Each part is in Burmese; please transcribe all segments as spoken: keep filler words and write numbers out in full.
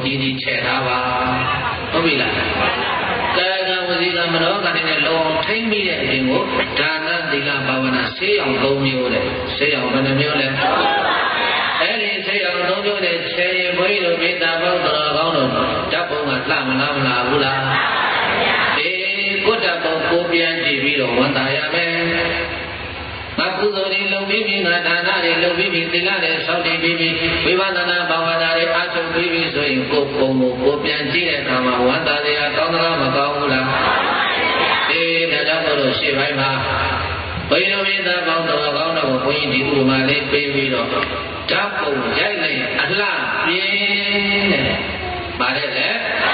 ကြီးကြီးချက်ထားပါဟုတ်ပြီလားကာယကဝစီကမနောကနဲ့လောထိမ့်ပြီးတဲ့အပြင်ကိုဒါနသီလဘာဝနာဆေးအောင်သုံးမျိုးတဲ့ဆေးအောင်ဘယ်နှမျိုးလဲအဲ့ဒီဆေးအောင်သုံးမျိုးနဲ့ဆေးရင်ဘုန်းကြီးတို့မိသားပေါင်းတော်ကောင်းတို့ဓာတ်ပုံကလှမလားမလားဘူးလားအေးကိုဓာတ်ပုံကိုပြန်ကြည့်ပြီးတော့ဝန်တာရမယ်ငါကုသိုလ်တွေလုပ်ပြီးပြီငါဒါနတွေလုပ်ပြီးပြီသီလတွေဆောက်တည်ပြီးပြီဝိပဿနာဘာဝနာတွေအားထုတ်ပြီးပြီဆိုရင်ကိုယ်ပုံကိုကိုပြန်ကြည့်တဲ့အခါမှာဝန်တာတရားကောင်းသလားမကောင်းဘူးလားအေးဒါကြောင့်မို့လို့ရှေ့ပိုင်းမှာဘိဓိဝိသပေါင်းတော်ကောင်းတော့ဘုန်းကြီးဒီဥပမာလေးပေးပြီးတော့ဓာတ်ပုံရိုက်လိုက်အလှပြင်းတဲ့ပါတယ်လေ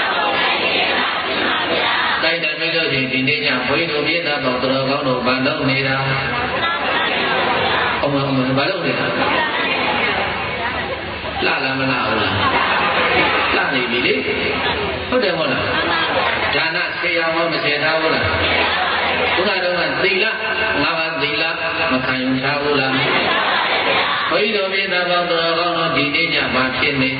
တိုက်တယ်ပြီးလို့ဒီနေ့ညဘုန်းကြီးတို့မြေသားပေါင်းတော်ကောင်းတော့ဘာလုပ်နေတာအမအမဘာလုပ်နေတာလှလာမလားဟုတ်လားလှနေပြီလေဟုတ်တယ်မဟုတ်လားဒါနဆေးအောင်မဆေးထားဘူးလားဘုရားတော်ကသီလငါးပါးသီလမခံယူထားဘူးလားဘုန်းကြီးတို့မြေသားပေါင်းတော်ကောင်းတော့ဒီနေ့ညမှာဖြစ်နေ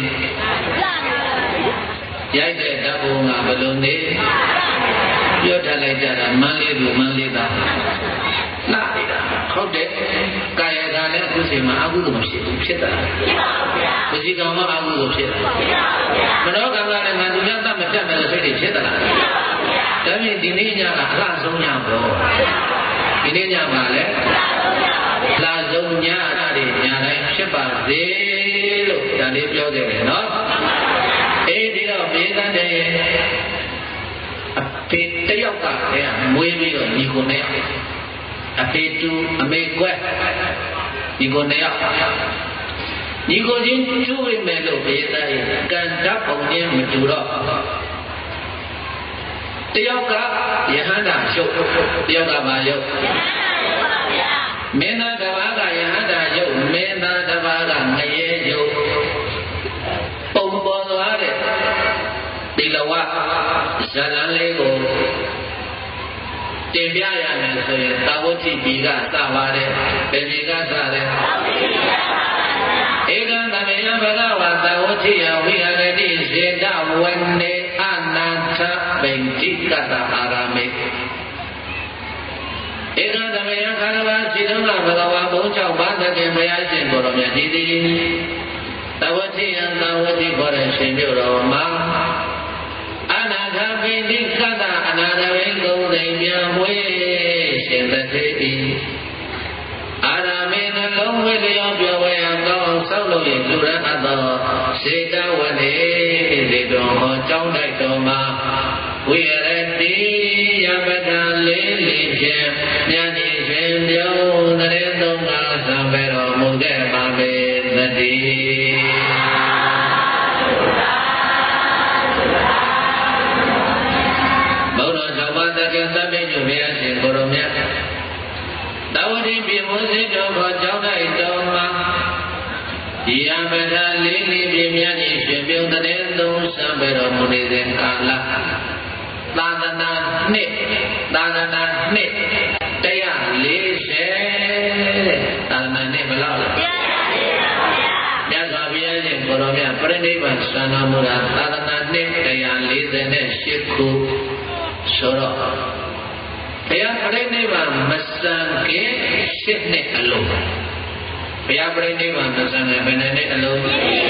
ရိုက်တဲ့ဓာတ်ပုံကဘယ်လိုနေပြောထားလိုက်ကြတာမန်းလေးသူမန်းလေးသားလှနေတာဟုတ်တယ်ကာယကလည်းအခုချိန်မှာအကုသိုလ်မဖြစ်ဘူးဖြစ်တာဖြစ်ပါဘူးဗျာဝစီကံမှာအကုသိုလ်ဖြစ်တာဖြစ်ပါဘူးဗျာမနောကံကလည်းငါသူများတတ်မပြတ်မယ်လို့စိတ်တွေဖြစ်တာလားဖြစ်ပါဘူးဗျာဒါဖြင့်ဒီနေ့ညကအလှဆုံးညပေါ့ဒီနေ့ညမှာလည်းလှဆုံးညအရာတွေညာတိုင်းဖြစ်ပါစေလို့ဒါလေးပြောခဲ့တယ်နော်အေးဒီတော့ဘေးသတ်တဲ့အဖေတယောက်ကလည်းမွေးပြီးတော့ညီကိုနဲ့အဖေတူအမေကွက်ညီကိုနဲ့ညီကိုချင်းကျူးဝိမယ်လို့ဘေးသတ်ရဲ့ကံဓာတ်ပုံချင်းမတူတော့တယောက်ကယဟန္တာရုပ်တယောက်ကဘာရုပ်မင်းသားတစ်ပါးကယဟန္တာရုပ်မင်းသားတစ်ပါးကငရဲရုပ်ပုံပေါ်သွားတဲ့ဒီလဝဇာလန်လေးကိုတင်ပြရမယ်ဆိုရင်သာဝတိပြည်ကစပါတယ်ဘယ်ပြည်ကစလဲဧကံတမေယဘဂဝါသာဝတိယဝိဟရတိဇေတဝနေအနာထပိဋိကတအာရမေဧကံတမေယခါရဝါစီတုံးကဘဂဝါဘုံ၆ပါးသခင်ဘုရားရှင်ကိုယ်တော်မြတ်ဒီသည်သာဝတိယသာဝတိခေါ်တဲ့ရှင်မြို့တော်မှာအနာထပိဋိကတအနာရဝိကုံသိပြန်မွေးရှင်သတိဤအာရမေနှလုံးဝိလျောပြောဝဲအောင်ကောင်းဆောက်လို့ရလူရအပ်သောစေတဝနေစေတော်ဟောကြောင်းတိုက်တော်မှာဝိရတိယပဒလေးလေးဖြင့်မြတ်ကြီးရှင်ပြုံးတဲ့သုံးပါးသံပဲတော်မူခဲ့ပါပေသတည်းဘုရားသောဘာတကသဗ္ဗညုဘုရားရှင်ကိုရောမြတ်သာဝတိပြေမွန်စေတော်ခေါ်ကြောင်းတိုက်တော်မှာဒီယပဒလေးလေးပြမြတ်ကြီးရှင်ပြုံးတဲ့သုံးစံပဲတော်မူနေတဲ့ကာလသာသနာနှစ်သာသနာနှစ်တရားလေးဆယ်သာသနာနှစ်ဘယ်လောက်လဲမြတ်စွာဘုရားရှင်ကိုရောမြတ်ပြိဋိဘံသံဃာမူရာသာသနာနှစ်တရားလေးဆယ်နဲ့ရှစ်ခုဆိုတော့ဘုရားပြိဋိဘံမစံခင်ရှစ်နှစ်အလုံးဘုရားပြိဋိဘံမစံခင်ဘယ်နှစ်အလုံး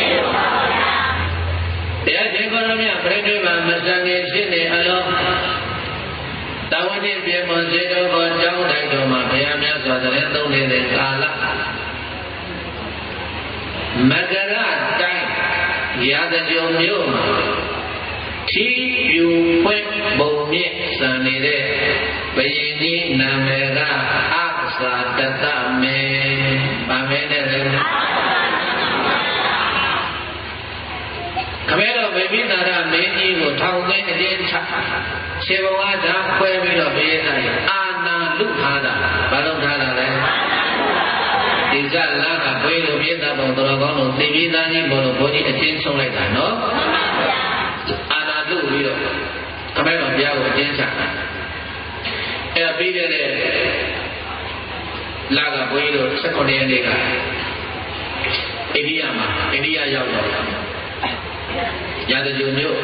တရားရှင်ကိုရမြတ်ပြိဋိဘံမစံခင်ရှင်းနေအလုံးသာဝတိပြေမွန်စေတော်ကိုကြောင်းတိုက်တော်မှာဘုရားမြတ်စွာဘုရားသုံးနေတဲ့ကာလမကရတိုင်းရာဇကြုံမြို့မှာထီးပြူဖွင့်ပုံမြင့်စံနေတဲ့ဘယင်ကြီးနာမည်ကအက္ခာတတမေဗာမဲနဲ့လေခမဲတော်ဗေမိနာရမင်းကြီးကိုထောင်သွင်းအတင်းချခြေဘဝဓာတ်ခွဲပြီးတော့ဘေးသားရအာနာလုထားတာဘာလို့ထားတာလဲဒီကလာကဘွေလိုပြည့်သားပုံတော်ကောင်းလို့သိပြီးသားကြီးဘုလို့ဘုန်းကြီးအချင်းဆုံးလိုက်တာနော်အာနာလုပြီးတော့ခမဲတော်ဘုရားကိုအတင်းချအဲ့ပြီးတဲ့လာကဘုန်းကြီးတို့၁၉ရက်နေ့ကအိန္ဒိယမှာအိန္ဒိယရောက်တော့ရာဇဂုံမြို့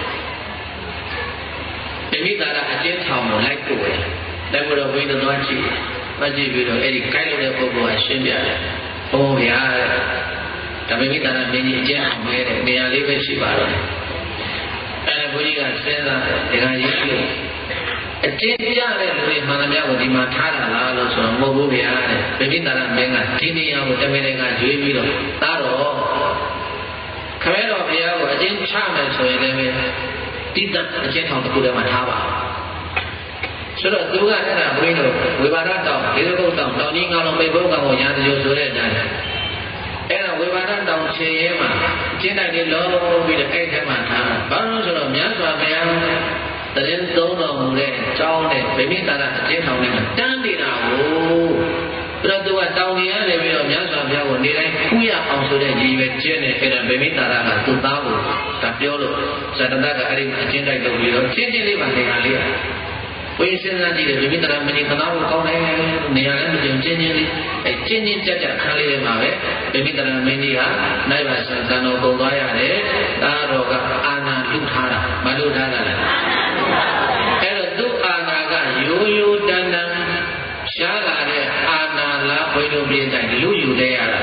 ဗိမိသာရအကျဉ်းထောင်ကိုလိုက်ပို့တယ်လိုက်ပို့တော့ဘုန်းကြီးတို့သွားကြည့်သွားကြည့်ပြီးတော့အဲ့ဒီကိုက်လို့တဲ့ပုဂ္ဂိုလ်ကရှင်းပြတယ်ဟောဗျာဒါဗိမိသာရမင်းကြီးအကျဉ်းအောင်ပဲတဲ့နေရာလေးပဲရှိပါတော့အဲ့ဒါဘုန်းကြီးကစဉ်းစားတယ်ဒါကရေးလို့အကျဉ်းပြတဲ့လူတွေမှန်သမျှကိုဒီမှာထားတာလားလို့ဆိုတော့မဟုတ်ဘူးဗျာတဲ့ဗိမိသာရမင်းကဒီနေရာကိုတမင်တကာရွေးပြီးတော့သားတော်ခမဲတော်ဘုရားကိုအကျဉ်းချမယ်ဆိုရင်လည်းတိတ္တအကျဉ်းထောင်တစ်ခုတည်းမှာထားပါဆိုတော့သူကအဲ့ဒါဘုန်းကြီးတို့ဝေဘာဒတောင်ဒေသဘုတ်တောင်တောင်ကြီးငါလုံးပိတ်ဘုတ်ကောင်ကိုရန်တကြိုဆိုတဲ့အတိုင်းအဲ့ဒါဝေဘာဒတောင်ခြေရဲမှာအကျဉ်းတိုင်းလေးလုံးပြီးတော့အဲ့ထဲမှာထားတာဘာလို့ဆိုတော့မြတ်စွာဘုရားတရင်သုံးတော်မူတဲ့ကျောင်းနဲ့ဗိမိသာရအကျဉ်းထောင်နဲ့တန်းနေတာကိုအဲ့တော့သူကတောင်ကြီးရတယ်ပြီးတော့မြတ်စွာဘုရားကိုနေတိုင်းဖူးရအောင်ဆိုတဲ့ရည်ရွယ်ချက်နဲ့အဲ့ဒါဗိမိသာရကသူ့သားကိုဒါပြောလို့ဇတတကအဲ့ဒီအကျဉ်းတိုင်းလုပ်ပြီးတော့ချင်းချင်းလေးပါနေတာလေးဘုရားစဉ်းစားကြည့်တယ်ဗိမိသာရမင်းကြီးသနာကိုကောင်းတယ်နေရာလည်းမကျုံချင်းချင်းလေးအဲချင်းချင်းကြက်ကြက်ခါလေးတွေမှာပဲဗိမိသာရမင်းကြီးဟာနိုင်ပါဆန်တန်တော်ပုံသွားရတယ်ဒါတော့ကအာနာလူထားတာမလူထားတာလားအဲ့တော့သူ့အာနာကရိုးရိုးတန်တန်ရှားလာတဲ့အာနာလားဘုရားပြည့်တိုင်းလူယူလဲရတာ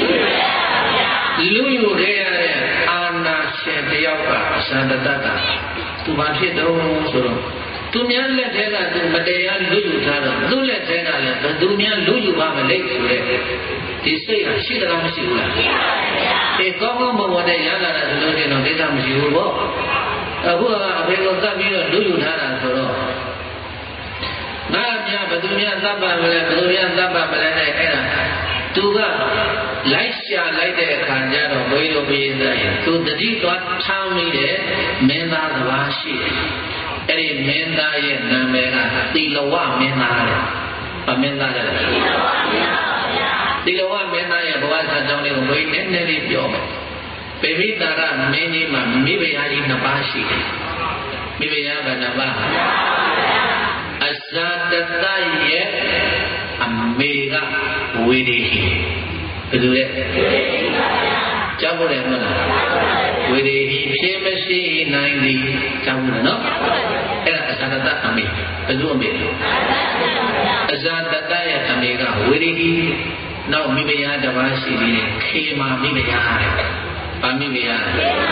လူယူလဲရတဲ့အာနာရှင်တယောက်ကသန္တတကသူဘာဖြစ်တော့ဆိုတော့သူများလက်ထဲကသူမတရားလူယူထားတော့သူ့လက်ထဲကလည်းဘယ်သူများလူယူပါမလဲဆိုတဲ့ဒီစိတ်ကရှိသလားမရှိဘူးလားရှိပါပါဗျာဒီကောင်းကောင်းမွန်မွန်နဲ့ရလာတဲ့လူတွေတော့ကိစ္စမရှိဘူးပေါ့အခုကအဖေကိုသတ်ပြီးတော့လူယူထားတာဆိုတော့ငါများဘယ်သူများသတ်ပါမလဲဘယ်သူများသတ်ပါမလဲနဲ့အဲ့ဒါသူကလိုက်ရှာလိုက်တဲ့အခါကျတော့ဘုရားတို့ပြည့်စုံရင်သူတတိသွားထားမိတဲ့မင်းသားတစ်ပါးရှိတယ်အဲ့ဒီမင်းသားရဲ့နာမည်ကသီလဝမင်းသားတဲ့။ဗမင်းသားတဲ့သီလဝမင်းသားပါဗျာ။သီလဝမင်းသားရဲ့ဘဝဇာတ်ကြောင်းလေးကိုဘုရားနည်းနည်းလေးပြောမယ်။ပေမိတာရမင်းကြီးမှာမိဖုရားကြီးနှစ်ပါးရှိတယ်။မိဖုရားကနှစ်ပါး။အဇာတတရဲ့အမေကဝေဒီဟိဘယ်လိုလဲ။ကြောက်ဖို့လည်းမဟုတ်လား။ဝေဒီဟိဖြစ်မရှိနိုင်သည်ကြောက်ဖို့နော်။အဲ့ဒါအဇာတတအမေဘယ်လိုအမေလဲအဇာတတရဲ့အမေကဝေရီဟိနောက်မိဖုရားတစ်ပါးရှိသေးတယ်ခေမာမိဖုရားတဲ့ဗာမိဖုရား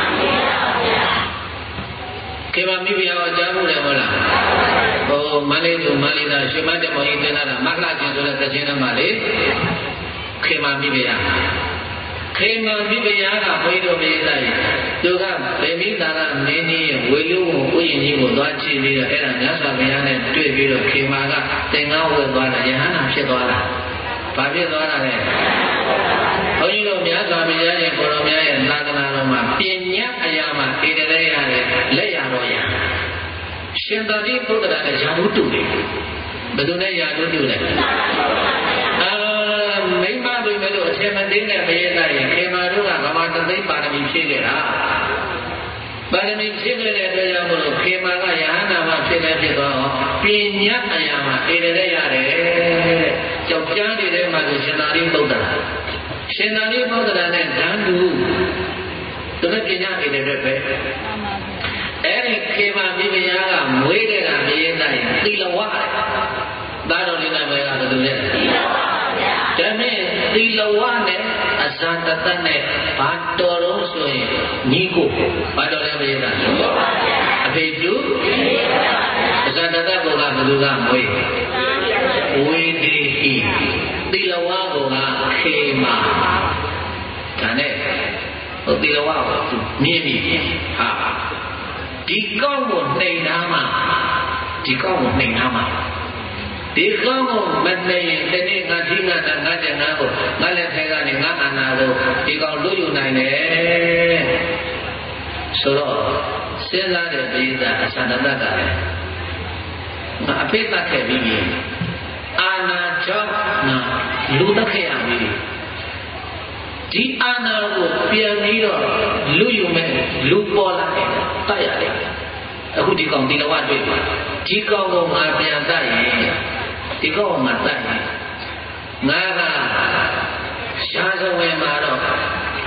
ခေမာမိဖုရားကိုကြားဖို့တယ်ဟုတ်လားဟိုမန္တလေးသူမန္တလေးသားရှင်မတက်မောင်ကြီးတင်လာတာမလှကျင်ဆိုတဲ့သချင်းထဲမှာလေခေမာမိဖုရားခေမာမိဖုရားကဘုရားတော်ပြည်သားကြီးသူကဗေမိသာရမင်းကြီးရဲ့ဝေလူကိုကိုရင်ကြီးကိုသွားကြည့်ပြီးတော့အဲ့ဒါမြတ်စွာဘုရားနဲ့တွေ့ပြီးတော့ခေမာကသင်္ကန်းဝတ်သွားတာယဟန္တာဖြစ်သွားတာဘာဖြစ်သွားတာလဲဘုန်းကြီးတို့မြတ်စွာဘုရားရဲ့ကိုရောမြတ်ရဲ့သာသနာတော်မှာပညာအရာမှာဣတရေရတဲ့လက်ရတော်ရရှင်သာရိပုတ္တရာနဲ့ယာဝတ္တုတွေဘယ်သူနဲ့ယာဝတ္တုလဲအာမိမတွေမဲ့လို့အထင်မသေးတဲ့ဘုရားသားရဲ့ခေမာတို့ကဗမာတသိပါရမီဖြည့်ခဲ့တာပါရမီဖြည့်ခဲ့တဲ့အတွက်ကြောင့်မလို့ခေမာကယဟန္တာမဖြစ်နေဖြစ်သွားတော့ပညာအရာမှာဣတရေရတယ်တဲ့ကြောက်ကြားနေတဲ့မှာဆိုရှင်သာရိပုတ္တရာရှင်သာရိပုတ္တရာနဲ့ဓာန်တူသူကပညာဣတရေပဲအဲ့ဒီခေမာမိဖုရားကမွေးတဲ့ကဘုရားသားရဲ့သီလဝတဲ့သားတော်လေးနာမည်ကဘယ်လိုလဲသီလဝဒါနဲ့သီလဝနဲ့အဇာတတနဲ့ဘာတော်တော့ဆိုရင်ညီကိုဘာတော်လဲမရတာအဖေတူအဇာတတကောကဘယ်သူကမွေးဝေဒီဟိသီလဝကောကခေမာဒါနဲ့ဟိုသီလဝကိုသူမြင်ပြီဟာဒီကောင်းကိုနှိမ်ထားမှဒီကောင်းကိုနှိမ်ထားမှဒီကောင်းကိုမနှိမ်ရင်ဒီနေ့ငါထိငါတာငါကြငါကိုငါလက်ထဲကနေငါအာနာကိုဒီကောင်းလူယူနိုင်တယ်ဆိုတော့စဉ်းစားတဲ့ပိဋကအသန္တတကလည်းငါအပိဋကခဲ့ပြီးအာနာကြောင့်ငါလူတက်ခဲ့ရပြီဒီအာနာကိုပြန်ပြီးတော့လူယူမဲ့လူပေါ်လာတယ်တတ်ရတယ်အခုဒီကောင်ဒီလဝတွေ့ပါဒီကောင်ကိုငါပြန်တတ်ရင်ဒီကောင်ကငါတတ်ရင်ငါကရှားစဝင်မှာတော့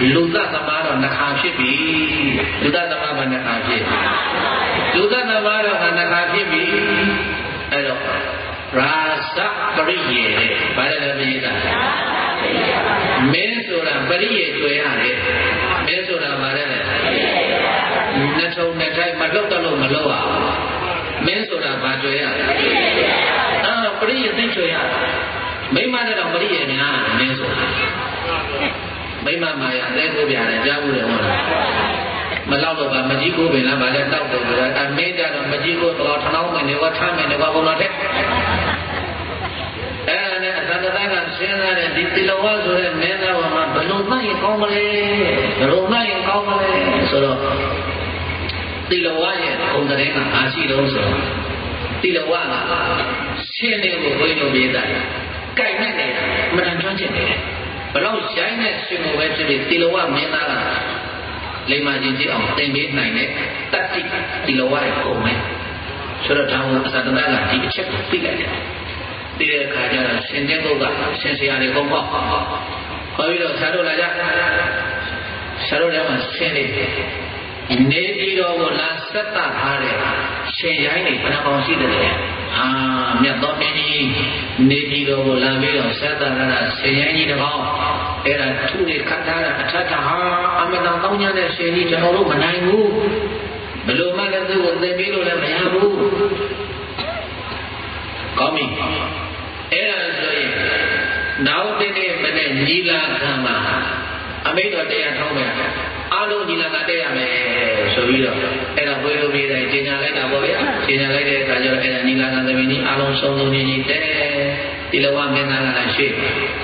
လူသသမားတော့နှခါဖြစ်ပြီလူသသမားကနှခါဖြစ်လူသသမားတော့နှခါဖြစ်ပြီအဲ့တော့ရာဇပရိယေဘာလဲမင်းသားမင်းဆိုတာပရိယေကျွဲရတယ်မင်းဆိုတာဘာလဲနှစ်ထုံနှစ်ထိုက်မလောက်တော့လို့မလောက်အောင်မင်းဆိုတာဘာကျွဲရအာပရိယေသိကျွဲရမိမနဲ့တော့ပရိယေများမင်းဆိုတာမိမမာယာလဲကိုပြရတယ်ကြားဘူးတယ်ဟုတ်လားမလောက်တော့ပါမကြီးကိုပင်လားဗာလဲတောက်တယ်ဆိုတာအမင်းကြတော့မကြီးကိုတော့ထနောင်းမယ်နေကထားမယ်နေကဘုံတော်ထက်အဲ့ဒါနဲ့အသံတကစဉ်းစားတဲ့ဒီတိလဝဆိုတဲ့မင်းသားကဘယ်လိုမှရင်ကောင်းမလဲဘယ်လိုမှရင်ကောင်းမလဲဆိုတော့တိလဝရဲ့ဘုံတဲ့ကအားရှိတော့ဆိုတော့တိလဝကရှင်းတယ်ကိုဘုန်းကြီးတို့ပြေးတာကြိုက်နေတယ်မတန်ကျွမ်းကျင်တယ်ဘလို့ရိုင်းတဲ့ရှင်ကိုပဲဖြစ်ဖြစ်တိလဝမင်းသားကလိမ္မာချင်းကြည့်အောင်သင်ပေးနိုင်တဲ့တတ္တိတိလဝရဲ့ပုံပဲဆိုတော့ဒါကိုအသတ္တကဒီအချက်ကိုသိလိုက်တယ်သိတဲ့အခါကျတော့ရှင်တဲ့ဘုရားရှင်ဆရာတွေကုန်ပေါ့ခေါ်ပြီးတော့ဆရာတို့လာကြဆရာတို့လည်းမှဆင်းနေနေပြီးတော့လာဆက်တာထားတဲ့ရှင်ရိုင်းတွေဘယ်နှကောင်ရှိတယ်လဲအာမြတ်တော်မင်းကြီးနေပြီးတော့လာပြီးတော့ဆက်တာရတာရှင်ရိုင်းကြီးတကောင်အဲ့ဒါသူ့တွေခတ်ထားတာအထက်ထဟာအမတန်ကောင်းတဲ့ရှင်ကြီးကျွန်တော်တို့မနိုင်ဘူးဘယ်လိုမှလည်းသူ့ကိုသင်ပေးလို့လည်းမရဘူးကောင်းပြီအဲ့ဒါဆိုရင်နောက်တနေ့မနေ့ညီလာခံမှာအမိတော်တရားထောင်းမယ်အားလုံးညီလာခံတက်ရမယ်ဆိုပြီးတော့အဲ့ဒါဘွေလိုပြီးတိုင်းကျင်ညာလိုက်တာပေါ့ဗျာကျင်ညာလိုက်တဲ့အခါကျတော့အဲ့ဒါညီလာခံသမီးကြီးအားလုံးဆုံးဆုံးညီညီတဲ့ဒီလဝမင်းသားကလည်းရှိ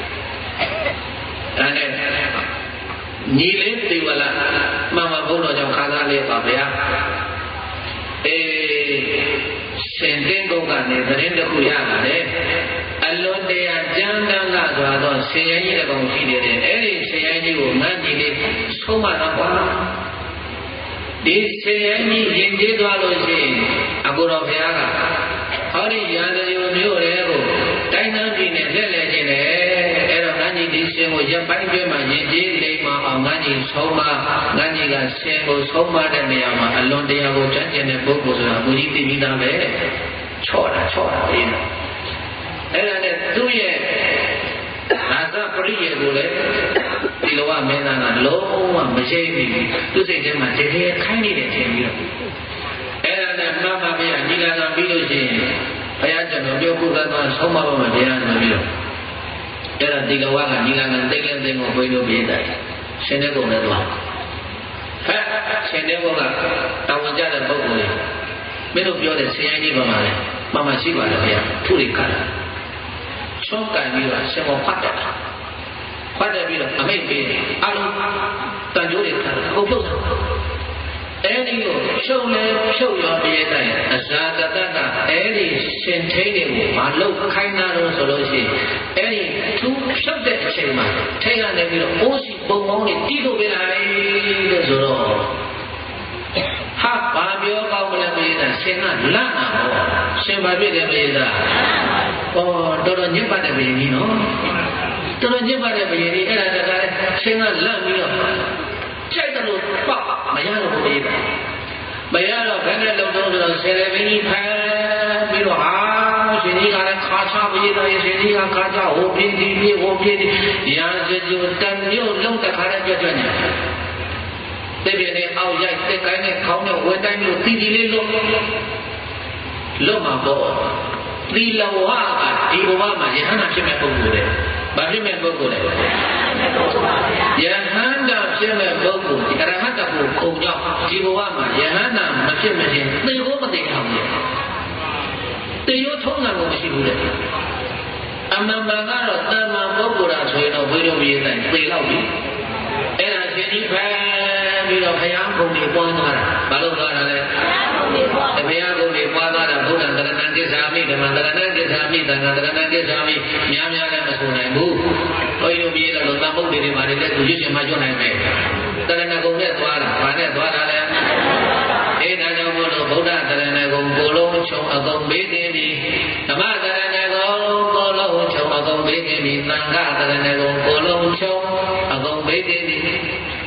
ဒါနဲ့ညီလေးဒီဝလာမမဘုန်းတော်ကြောင့်ခါးသားလေးပါဗျာအေးရှင်သင်္ကုတ်ကနေသတင်းတစ်ခုရလာတယ်အလွန်တရာကြမ်းတမ်းကစွာသောဆင်ရင်ကြီးတစ်ကောင်ရှိတယ်အဲ့ဒီဆင်ရင်ကြီးကိုငန်းကြီးလေးဆုံးမတော့ကွာဒီဆင်ရင်ကြီးရင်ကျေးသွားလို့ရှိရင်အကိုတော်ဘုရားကဟောဒီရာဇယုံမျိုးတွေကိုတိုင်းနှံပြည်နဲ့လက်လက်ချင်းတယ်အဲ့တော့ငန်းကြီးဒီဆင်ကိုရပ်ပိုင်းပြမှာရင်ကျေးလေးမှာအောင်ငန်းကြီးဆုံးမငန်းကြီးကဆင်ကိုဆုံးမတဲ့နေရာမှာအလွန်တရာကိုကြမ်းကျင်တဲ့ပုဂ္ဂိုလ်ဆိုတာဘုရားသိပြီးသားပဲချော့တာချော့တာအေးအဲ့ဒါနဲ့သူ့ရဲ့နာသပရိယေကိုလည်းဒီလိုကမင်းသားကလုံးဝမရှိဘူးသူ့စိတ်ထဲမှာတကယ်ခိုင်းနေတယ်ထင်ပြီးတော့အဲ့ဒါနဲ့မှတ်ပါဗျာညီလာခံပြီးလို့ရှိရင်ဘုရားကျွန်တော်ပြောခုကတော့ဆုံးမပါမယ်ဗျာဆိုပြီးတော့အဲ့ဒါဒီလိုကညီလာခံတိတ်လင်းသိမ်းကိုဘိုးတို့ပြေးတယ်ရှင်တဲ့ကုန်လည်းသွားဟဲ့ရှင်တဲ့ကုန်ကတောင်းကြတဲ့ပုဂ္ဂိုလ်တွေမင်းတို့ပြောတဲ့ဆင်ရင်ကြီးပါမှာလေမမရှိပါနဲ့ဗျာထုရိကတာဆုံးကန်ပြီးတော့ရှင်မောဖတ်တယ်ဖတ်တယ်ပြီးတော့အမိတ်ပေးအလုံးတန်ကြိုးတွေခါတယ်အကုန်ဖြုတ်တယ်အဲ့ဒီကိုဖြုတ်လဲဖြုတ်ရောပြည့်တိုင်းအဇာတတကအဲ့ဒီရှင်ထိန်တွေကိုမလုပ်ခိုင်းတာလို့ဆိုလို့ရှိရင်အဲ့ဒီသူဖြုတ်တဲ့အချိန်မှာထိန်ကနေပြီးတော့အိုးစီပုံပေါင်းတွေတီးလို့ပြလာတယ်လို့ဆိုတော့ဟာဘာပြောကောင်းမလဲပြည်သားရှင်ကလန့်တာဟောရှင်ဘာဖြစ်တယ်ပြည်သားဟောတော်တော်ညစ်ပတ်တဲ့ပြည်ကြီးနော်တော်တော်ညစ်ပတ်တဲ့ပြည်ကြီးအဲ့ဒါတခါလဲရှင်ကလန့်ပြီးတော့ကြိုက်တယ်လို့ပေါ့မရတော့ဘူးပြည်သားမရတော့ဘယ်နဲ့လုံတော့ဆိုတော့ဆယ်လေဘင်းကြီးဖမ်းပြီးတော့ဟာရှင်ကြီးကလည်းခါချပြည်သားရှင်ကြီးကခါချဟိုပြည်ဒီပြည်ဟိုပြည်ဒီရာဇကြိုတန်မြို့လုံးတခါလဲကြွကြွနေသိပြနေအောက်ရိုက်တက်ကိုင်းနဲ့ခေါင်းနဲ့ဝဲတိုင်းလို့တီတီလေးလို့လွတ်မှာပေါ့သီလဝါကဒီဘဝမှာယဟန္တာဖြစ်မဲ့ပုဂ္ဂိုလ်လေဘာဖြစ်မဲ့ပုဂ္ဂိုလ်လဲယဟန္တာဖြစ်မဲ့ပုဂ္ဂိုလ်ဒီအရဟတကိုခုံကြောင့်ဒီဘဝမှာယဟန္တာမဖြစ်မချင်းသေဖို့မသိအောင်လေသေရောထုံးတာကိုမရှိဘူးလေအမှန်မှန်ကတော့တမန်ပုဂ္ဂိုလ်ရာဆိုရင်တော့ဘိဓိဝိယတိုင်းသေတော့ပြီအဲ့ဒါရှင်ကြီးဖန်ပြီးတော့ဘုရားကုံတွေပွားသွားတာဘာလို့သွားတာလဲဘုရားကုံတွေပွားသွားတာဘုရားတရဏံကိစ္ဆာမိဓမ္မတရဏံကိစ္ဆာမိသံဃာတရဏံကိစ္ဆာမိများများလည်းမဆိုနိုင်ဘူးဘုန်းကြီးတို့ပြေးတော့သံပုဒ်တွေတွေပါတယ်လက်သူရွှေရှင်မကျွတ်နိုင်မယ်တရဏကုံနဲ့သွားတာဘာနဲ့သွားတာလဲအေးဒါကြောင့်မို့လို့ဗုဒ္ဓတရဏကုံကိုလုံးချုံအကုန်ပေးခြင်းသည်ဓမ္မတရဏကုံကိုလုံးချုံအကုန်ပေးခြင်းသည်သံဃာတရဏကုံကိုလုံးချုံအကုန်ပေးခြင်းသည်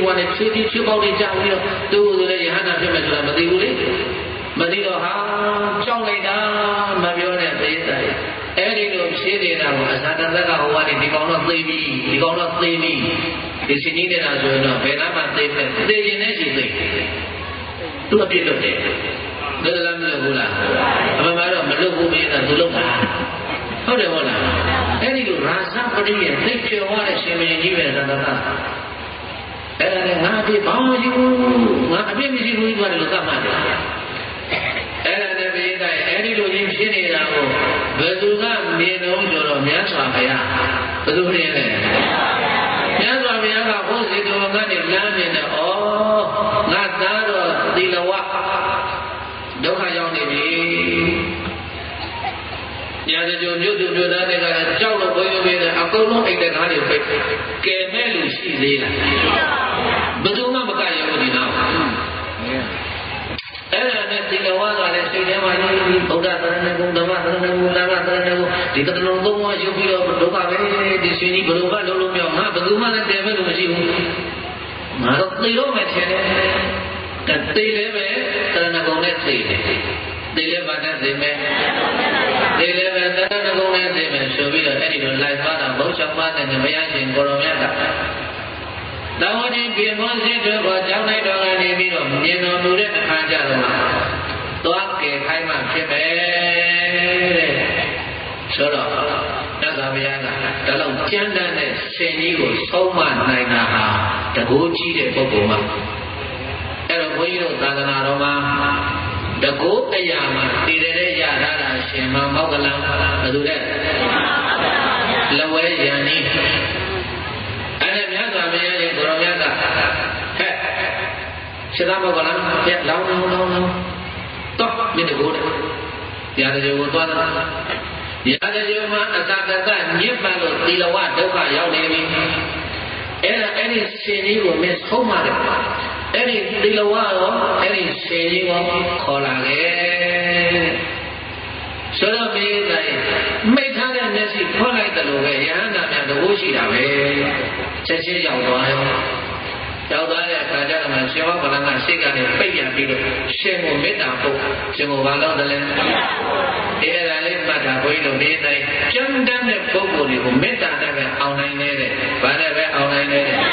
နဲ့ချွေးတီးချွေးပေါက်တွေကြောက်ပြီးတော့သူ့ကိုယ်ဆိုလည်းယဟန္တာဖြစ်မယ်ဆိုတာမသိဘူးလေမသိတော့ဟာကြောက်လိုက်တာမပြောနဲ့သေတယ်အဲ့ဒီလိုဖြေးနေတာကိုအသာတသက်ကဟိုကနေဒီကောင်တော့သိပြီဒီကောင်တော့သိပြီဒီစင်းနေတာဆိုရင်တော့ဘယ်နာမှသိပဲသိရင်လည်းရှိသိသူအပြစ်တော့တယ်ဒါလည်းမလုပ်ဘူးလားအမှန်မှတော့မလုပ်ဘူးမင်းကသူလုပ်တာဟုတ်တယ်ဟုတ်လားအဲ့ဒီလိုရာဇပရိရဲ့သိဖြောရတဲ့ရှင်မင်းကြီးပဲသာသနာအဲ့ဒါလည်းငါအပြစ်ဘာမှမရှိဘူးငါအပြစ်မရှိဘူးပြောတယ်လို့သတ်မှတ်တယ်အဲ့ဒါနဲ့ပိဋကအဲ့ဒီလိုကြီးဖြစ်နေတာကိုဘယ်သူကမြင်တော့ဆိုတော့မြတ်စွာဘုရားဘယ်သူမြင်လဲမြတ်စွာဘုရားကဘုဇေတောကနေလမ်းမြင်တယ်ဩငါသားတော်သီလဝဒုက္ခရောက်နေပြီညာတကြုံမြို့သူမြို့သားတွေကလည်းကြောက်လို့ဘုန်းကြီးတွေအကုန်လုံးအိတ်တကားတွေပိတ်ကဲမဲ့လူရှိသေးလားဘယ်သူမှမကရဘူးဒီနောက်အဲ့ဒါနဲ့သီလဝါကလည်းစိတ်ထဲမှာနေပြီးဗုဒ္ဓသရဏဂုံဓမ္မသရဏဂုံသံဃာသရဏဂုံဒီကတလုံးသုံးပါးရုပ်ပြီးတော့ဒုက္ခပဲဒီရှင်ကြီးဘယ်လိုကလုံးလုံးမြောက်ငါဘယ်သူမှလည်းတည်မဲ့လို့မရှိဘူးငါတော့သိတော့မှထင်တယ်ကတိလည်းပဲသရဏဂုံနဲ့သိတယ်သိလည်းဗာနဲ့သိမယ်သိလည်းပဲသရဏဂုံနဲ့သိမယ်ဆိုပြီးတော့အဲ့ဒီလိုလိုက်သွားတာဘုရားပါတဲ့ဘုရားရှင်ကိုရောမြတ်ကတောင်းရင်ပြေမွန်စိတ်တို့ကိုကြောင်းလိုက်တော်ကနေပြီးတော့မြင်တော်မူတဲ့အခါကျတော့သွားကယ်ခိုင်းမှဖြစ်ပဲတဲ့ဆိုတော့တက္ကဗယာကဒါလောက်ကြမ်းတမ်းတဲ့ရှင်ကြီးကိုဆုံးမနိုင်တာဟာတကူကြီးတဲ့ပုဂ္ဂိုလ်မှာအဲ့တော့ဘုန်းကြီးတို့သာသနာတော်မှာတကူအရာမှာတည်တဲ့ရထားတာရှင်မမောက္ကလံဘယ်သူလဲလဝဲယန္တိအဲ့ဒါမြတ်စွာဘုရားရဲ့ကိုရောမြတ်ကဟဲ့ရှင်းသားမောက္ကလံပြလောင်းလောင်းလောင်းလောင်းတော့မြင့်တကူတဲ့ရာဇဂိုကိုသွားတာရာဇဂိုမှာအသာတကညစ်ပတ်လို့သီလဝဒုက္ခရောက်နေပြီအဲ့ဒါအဲ့ဒီရှင်ကြီးကိုမင်းဆုံးမတယ်အဲ့ဒီသီလဝရောအဲ့ဒီရှင်ကြီးကိုခေါ်လာတယ်ဆိုတော့ဒီတိုင်းမိတ်ထားတဲ့မျက်စိဖွင့်လိုက်တယ်လို့ပဲယဟန္တာများတကူရှိတာပဲချက်ချင်းရောက်သွားရောရောက်သွားတဲ့အခါကျတော့ရှင်ဘောကလန်ကရှေ့ကနေပိတ်ရပြီးတော့ရှင်ကိုမေတ္တာပို့ရှင်ကိုဘာလို့တလဲအဲ့ဒါလေးမှတ်တာဘုန်းကြီးတို့ဒီတိုင်းကျမ်းတမ်းတဲ့ပုဂ္ဂိုလ်တွေကိုမေတ္တာနဲ့ပဲအောင်နိုင်နေတဲ့ဘာနဲ့ပဲအောင်နိုင်နေတဲ့ယဟန်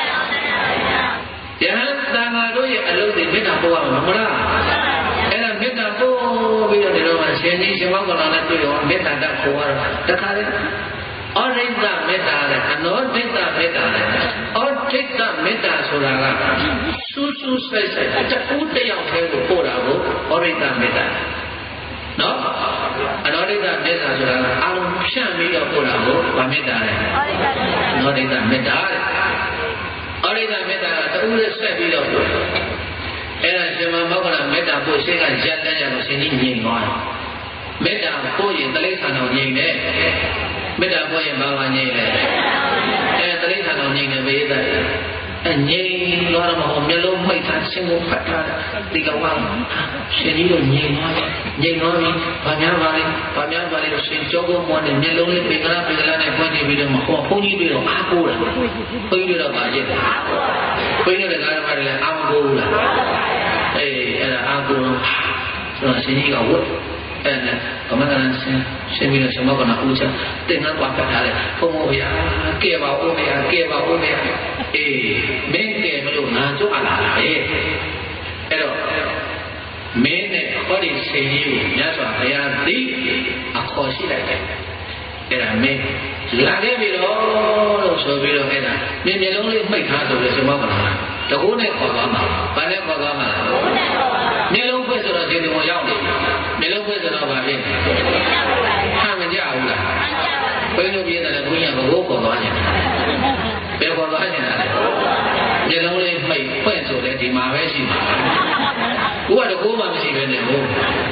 တန်ဃာတို့ရဲ့အလုပ်တွေမေတ္တာပို့ရမှာမလားအဲ့ဒါမေတ္တာပို့ပြီးတော့ဒီလိုမှရှင်ကြီးရှင်ဘောကလန်နဲ့တွေ့ရောမေတ္တာတတ်ခေါ်ရတော့တခါလေဩရိတ္တမေတ္တာနဲ့အနောဒိဋ္ဌမေတ္တာနဲ့ဩဒိဋ္ဌမေတ္တာဆိုတာကစူးစူးဆိုင်ဆိုင်တကူတယောက်တည်းကိုပို့တာကိုဩရိတ္တမေတ္တာနော်အနောဒိဋ္ဌမေတ္တာဆိုတာကအလုံးဖြန့်ပြီးတော့ပို့တာကိုဗာမေတ္တာနဲ့အနောဒိဋ္ဌမေတ္တာတဲ့ဩရိတ္တမေတ္တာကတူးနဲ့ဆက်ပြီးတော့ပို့အဲ့ဒါရှင်မမောက္ခလမေတ္တာပို့ရှင်းကရက်တဲ့ရက်ကိုရှင်ကြီးငြိမ်သွားတယ်မေတ္တာပို့ရင်တိရစ္ဆာန်တော်ငြိမ်တယ်မေတ္တာပို့ရင်ဘာမှငြိမ်လဲအဲတိရစ္ဆာန်တော်ငြိမ်တယ်ဘေးသားအဲငြိမ်သွားတော့မဟုတ်မျိုးလုံးမိတ်ထားရှင်ကိုဖတ်ထားဒီကောင်ကရှင်ကြီးတို့ငြိမ်သွားတယ်ငြိမ်သွားပြီဗာများပါလေဗာများပါလေလို့ရှင်ကြောကုန်းမွန်းတယ်မျိုးလုံးလေးပေကလာပေကလာနဲ့ဖွင့်နေပြီးတော့မဟောဘုန်းကြီးတွေတော့အားကိုးတယ်ဘုန်းကြီးတွေတော့ဗာကျစ်တယ်ဘုန်းကြီးတွေကလည်းပါတယ်လည်းအားမကိုးဘူးလားအေးအဲ့ဒါအားကိုးတော့ဆိုတော့ရှင်ကြီးကဝတ်အဲ့ဒါကမ္မဋ္ဌာန်းဆင်းရှင်းပြီးတော့ရှင်မောကနာဦးချတင်ငန်းကွာပတ်ထားတယ်ဘုံဘုရားကဲပါဦးမေကဲပါဦးမေအေးမင်းကဲမလို့ငါကြွအလာလာပဲအဲ့တော့မင်းနဲ့ဟောဒီရှင်ကြီးကိုမြတ်စွာဘုရားသိအခေါ်ရှိလိုက်တယ်အဲ့ဒါမင်းလာခဲ့ပြီတော့လို့ဆိုပြီးတော့အဲ့ဒါမြင်မျက်လုံးလေးမှိတ်ထားဆိုပြီးရှင်မောကနာတကူနဲ့ခေါ်သွားမှာဘာနဲ့ခေါ်သွားမှာမျက်လုံးဖွင့်ဆိုတော့ဒီလိုရောက်နေမျက်လုံးဖွင့်ဆိုတော့ဗာဖြစ်ဟာမကြဘူးလားဘယ်လိုပြင်းတယ်လဲဘုရားဘကိုးခေါ်သွားခြင်းဘယ်ခေါ်သွားခြင်းလဲမျက်လုံးလေးမှိတ်ဖွင့်ဆိုလည်းဒီမှာပဲရှိမှာဘုရားတကူမှမရှိပဲနေဘူး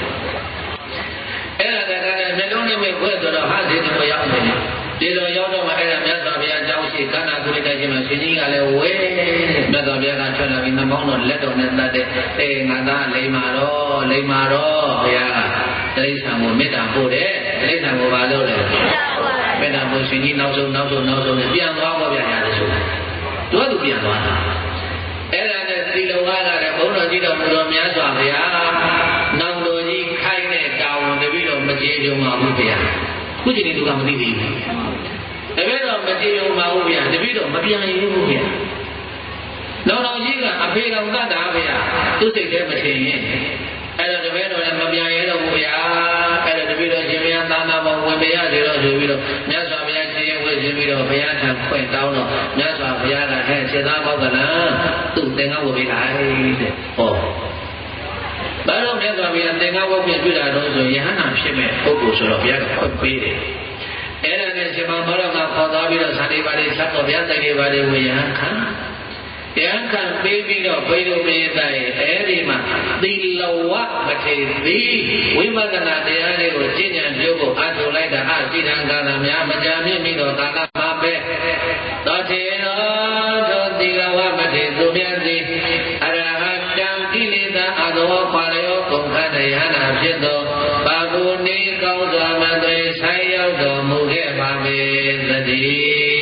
အဲ့ဒါကတည်းကမျက်လုံးလေးမှိတ်ဖွင့်ဆိုတော့ဟာဒီလိုရောက်နေတယ်ဒီလိုရောက်တော့မှအဲ့ဒါမြတ်စွာဘုရားကြောင်းရှိကန္နာကုရိတိုက်ခြင်းမှာရှင်ကြီးကလည်းဝဲမြတ်စွာဘုရားကထွက်လာပြီးနှမောင်းတော်လက်တော်နဲ့တတ်တဲ့အေးငါသားလိမ္မာတော့လိမ္မာတော့ဘုရားကတိရစ္ဆာန်ကိုမေတ္တာပို့တယ်တိရစ္ဆာန်ကိုဘာလုပ်လဲမေတ္တာပို့ရှင်ကြီးနောက်ဆုံးနောက်ဆုံးနောက်ဆုံးနဲ့ပြန်သွားတော့ဗျာရတယ်ဆိုသူကသူပြန်သွားတာအဲ့ဒါနဲ့သီလဝါကလည်းဘုန်းတော်ကြီးတော်မူတော်များစွာဘုရားနောင်တော်ကြီးခိုင်းတဲ့တာဝန်တပည့်တော်မကျေပြုံပါဘူးဗျာခုချိန်ဒီလူကမသိသေးဘူးတပည့်တော်မကျေပြုံပါဘူးဗျာတပည့်တော်မပြန်ရဘူးဗျာနောင်တော်ကြီးကအဖေတော်တတ်တာဗျာသူ့စိတ်ထဲမထင်ရင်အဲ့တော့တပည့်တော်လည်းမပြန်ရတော့ဘူးဗျာအဲ့တော့တပည့်တော်ရှင်ဘုရားသာနာပေါင်းဝင်ပြရစီတော့ဆိုပြီးတော့မြတ်စွာဘုရားရှင်ဝတ်ရှင်ပြီးတော့ဘုရားထံခွင့်တောင်းတော့မြတ်စွာဘုရားကဟဲ့စေသားပေါက်ကလားသူ့သင်္ကန်းဝတ်ပေးလိုက်တဲ့ဟောဘာလို့မြတ်စွာဘုရားသင်္ကန်းဝတ်ပြပြတာတော့ဆိုယဟန္တာဖြစ်မဲ့ပုဂ္ဂိုလ်ဆိုတော့ဘုရားကခွင့်ပေးတယ်အဲ့ဒါနဲ့ရှင်မောင်တော်ကခေါ်သွားပြီးတော့ဇာတိပါဠိဆက်တော်ဘုရားတိုက်လေးပါလေဝေယဟခံယဟန်ခံပေးပြီးတော့ဘိဓုမေတ္တရဲ့အဲဒီမှာသီလဝမထေသီဝိပဿနာတရားတွေကိုကျင့်ကြံပြုဖို့အားထုတ်လိုက်တာအစိတံကာလများမကြာမြင့်ပြီးတော့ကာလမှာပဲသောထေရောသောသီလဝမထေသူမြတ်သည်အရဟတံကိလေသာအသောပါရယောကုန်ခန္ဓာယဟနာဖြစ်သောဘာဂုဏီကောင်းစွာမသွေဆိုင်ရောက်တော်မူခဲ့ပါပေသတည်း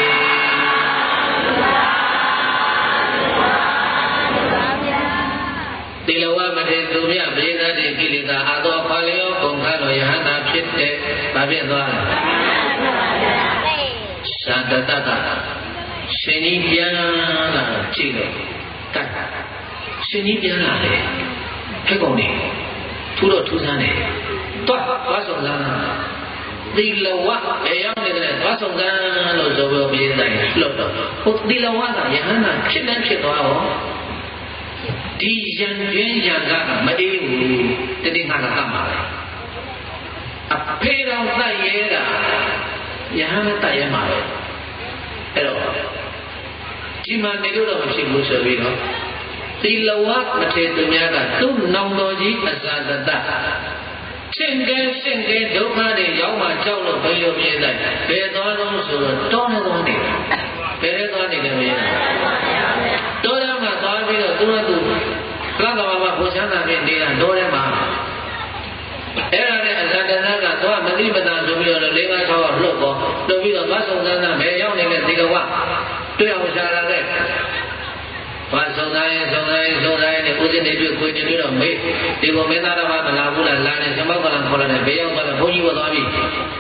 သီလဝမထေသူမြတ်ဘေသတိကိလေသာအသောဖာလျောကုန်ခါတော်ယဟန္တာဖြစ်တဲ့ဗာဖြစ်သွားတယ်။သံတတကရှင်ကြီးပြန်လာကြည့်တော့ကတ်ရှင်ကြီးပြန်လာတယ်ဖက်ကုန်နေထူတော့ထူဆန်းတယ်တော့သွားဆောင်စမ်းသီလဝအဲရောက်နေတယ်သွားဆောင်စမ်းလို့ဆိုပြီးဘေသတိလှုပ်တော့ဟိုသီလဝကယဟန္တာဖြစ်နေဖြစ်သွားတော့ဒီရံတွင်ရံကမအေးဘူးတတိငါကတတ်မှာပဲအဖေတော်တတ်ရဲတာယဟန်တတ်ရဲမှာပဲအဲ့တော့ဒီမှာနေလို့တော့မဖြစ်ဘူးဆိုပြီးတော့သီလဝမထေသူများကသူ့နောင်တော်ကြီးအဇာတတရှင်းကဲရှင်းကဲဒုက္ခတွေရောက်မှကြောက်လို့ဘယ်လိုပြေးလိုက်ဘယ်သွားတော့ဆိုတော့တောနေသွားနေဘယ်လဲသွားနေလဲမရဘူးတောထဲမှာသွားပြီးတော့သူကသူကလကဘာမှာဘုရားနာပြီးနေတာတောထဲမှာအဲ့ဒါနဲ့အဇာတနာကသွားမသိမသာဆိုပြီးတော့လေးငါး၆ရောက်လှုပ်ပေါ်လှုပ်ပြီးတော့သွားဆောင်စမ်းတာဘယ်ရောက်နေတဲ့သီလဝတွေ့အောင်ရှာလာတဲ့ဘာဆောင်တိုင်းဆောင်တိုင်းဆောင်တိုင်းနဲ့ဦးဇင်းတွေတွေ့ခွေတွေတွေ့တော့မေးဒီကောင်မင်းသားတော်ကမလာဘူးလားလာနေစမောက်ကလည်းခေါ်လာတယ်ဘယ်ရောက်သွားလဲဘုန်းကြီးကသွားပြီ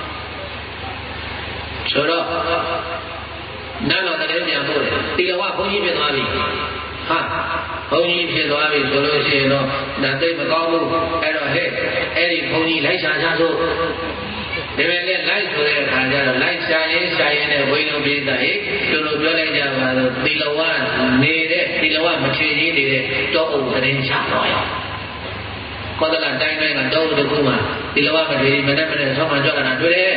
ဆိုတော့နားတော့တည်းပြန်ပို့တယ်သီလဝဘုန်းကြီးဖြစ်သွားပြီဟာဘုန်းကြီးဖြစ်သွားပြီဆိုလို့ရှိရင်တော့ဒါသိမကောင်းဘူးအဲ့တော့ဟဲ့အဲ့ဒီဘုန်းကြီးလိုက်ရှာရှာဆိုဒီမဲ့နဲ့လိုက်ဆိုတဲ့အခါကျတော့လိုက်ရှာရင်ရှာရင်နဲ့ဝိနုပိသဟိတို့လိုပြောလိုက်ကြပါတော့သီလဝနေတဲ့သီလဝမထေရကြီးနေတဲ့တောအုပ်သတင်းချတော့ရောကောသလတိုင်းတိုင်းကတောအုပ်တစ်ခုမှာသီလဝမထေရကြီးမနေ့မနေ့ဆောင်းမှကြွလာတာတွေ့တယ်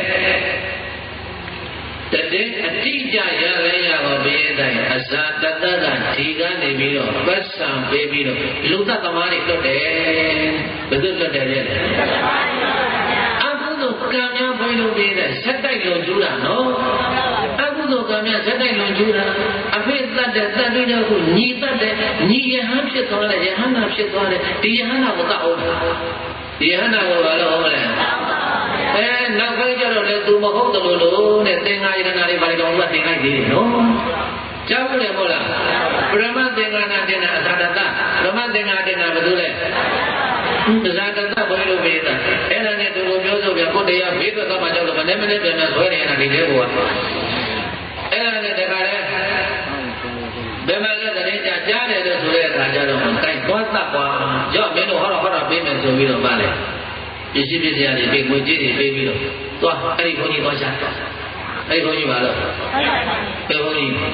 တတဲ့အတိအကျရလဲရတော့ဘယ်တိုင်းအဇာတတကဒီကနေပြီးတော့ပတ်စံပေးပြီးတော့လူသက်သမားတွေလွတ်တယ်ဘယ်သူလွတ်တယ်လဲအကုသိုလ်ကံများဘယ်လိုပြည့်တဲ့ဇက်တိုက်လွန်ကျူးတာနော်အကုသိုလ်ကံများဇက်တိုက်လွန်ကျူးတာအဖေတတ်တဲ့တတ်ပြီးတော့ခုညီတတ်တဲ့ညီယဟန်ဖြစ်သွားတယ်ယဟန်နာဖြစ်သွားတယ်ဒီယဟန်နာကိုတတ်အောင်ဒီယဟန်နာကိုဘာလို့ဟုတ်မလဲအဲနောက်ပိုင်းကျတော့လေသူမဟုတ်တယ်လို့လို့နဲ့သင်္ဃာယတနာတွေဘာတွေတော့ကသင်္ဃာကြီးတယ်နော်ကြောက်တယ်မို့လားပရမသင်္ဃာနာတင်တာအသာတတပရမသင်္ဃာတင်တာဘာလို့လဲအသာတတဘယ်လိုမေးတာအဲ့ဒါနဲ့သူကိုပြောဆိုပြကိုတရားဘေးဘက်ကမှကြောက်လို့မနေ့မနေ့ပြန်ပြန်ဆွဲနေရတာဒီလေဘောအဲ့ဒါနဲ့တခါလဲဘယ်မှာလဲတရင်ကြကြားတယ်လို့ဆိုတဲ့အခါကျတော့တိုက်သွားတတ်ကွာရော့မင်းတို့ဟောတော့ဟောတော့ပေးမယ်ဆိုပြီးတော့ပါလေပစ္စည်းပစ္စည်းတွေပေးငွေကြေးတွေပေးပြီးတော့သွားအဲ့ဒီဘုန်းကြီးသွားချအဲ့ဒီဘုန်းကြီးပါလို့ဘယ်ဘုန်းကြီးအဲ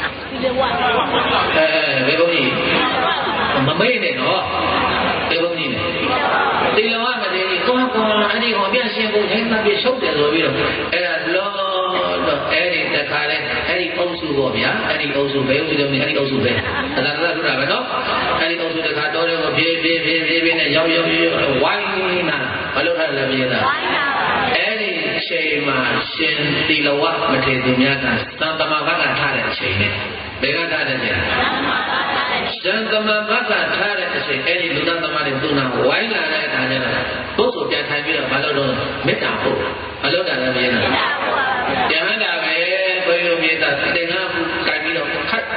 ဘယ်ဘုန်းကြီးမမေ့နဲ့တော့ဘယ်ဘုန်းကြီးလဲသီလဝမထေရသွားကွာအဲ့ဒီဟောပြရှင်ဘုန်းကြီးသတ်ပြီးရှုပ်တယ်ဆိုပြီးတော့အဲ့ဒါလောတော့အဲ့ဒီတခါလဲအဲ့ဒီအုပ်စုပေါ့ဗျာအဲ့ဒီအုပ်စုဘယ်အုပ်စုလဲအဲ့ဒီအုပ်စုပဲအသာသာထူတာပဲနော်အဲ့ဒီအုပ်စုတခါတော်တယ်ကိုပြေးပြေးပြေးပြေးပြေးနဲ့ရောက်ရောက်ရောက်ဝိုင်းနာဘာလို့ထားလဲမင်းသားအဲ့ဒီအချိန်မှာရှင်သီလဝမထေရသူများကသံသမဘကထားတဲ့အချိန်နဲ့ဘယ်ကထားတဲ့ချိန်သံသမဘကထားတဲ့အချိန်အဲ့ဒီလူသားသမားတွေသူ့နာဝိုင်းလာတဲ့အခါကျတော့ဘုဆိုပြန်ထိုင်ပြီးတော့ဘာလို့တော့မေတ္တာပို့ဘာလို့တာလဲမင်းသားပြန်ဟန်တာပဲဘယ်လိုမြေသားသင်္ကန်းကိုကြိုက်ပြီးတော့ခတ်ပြ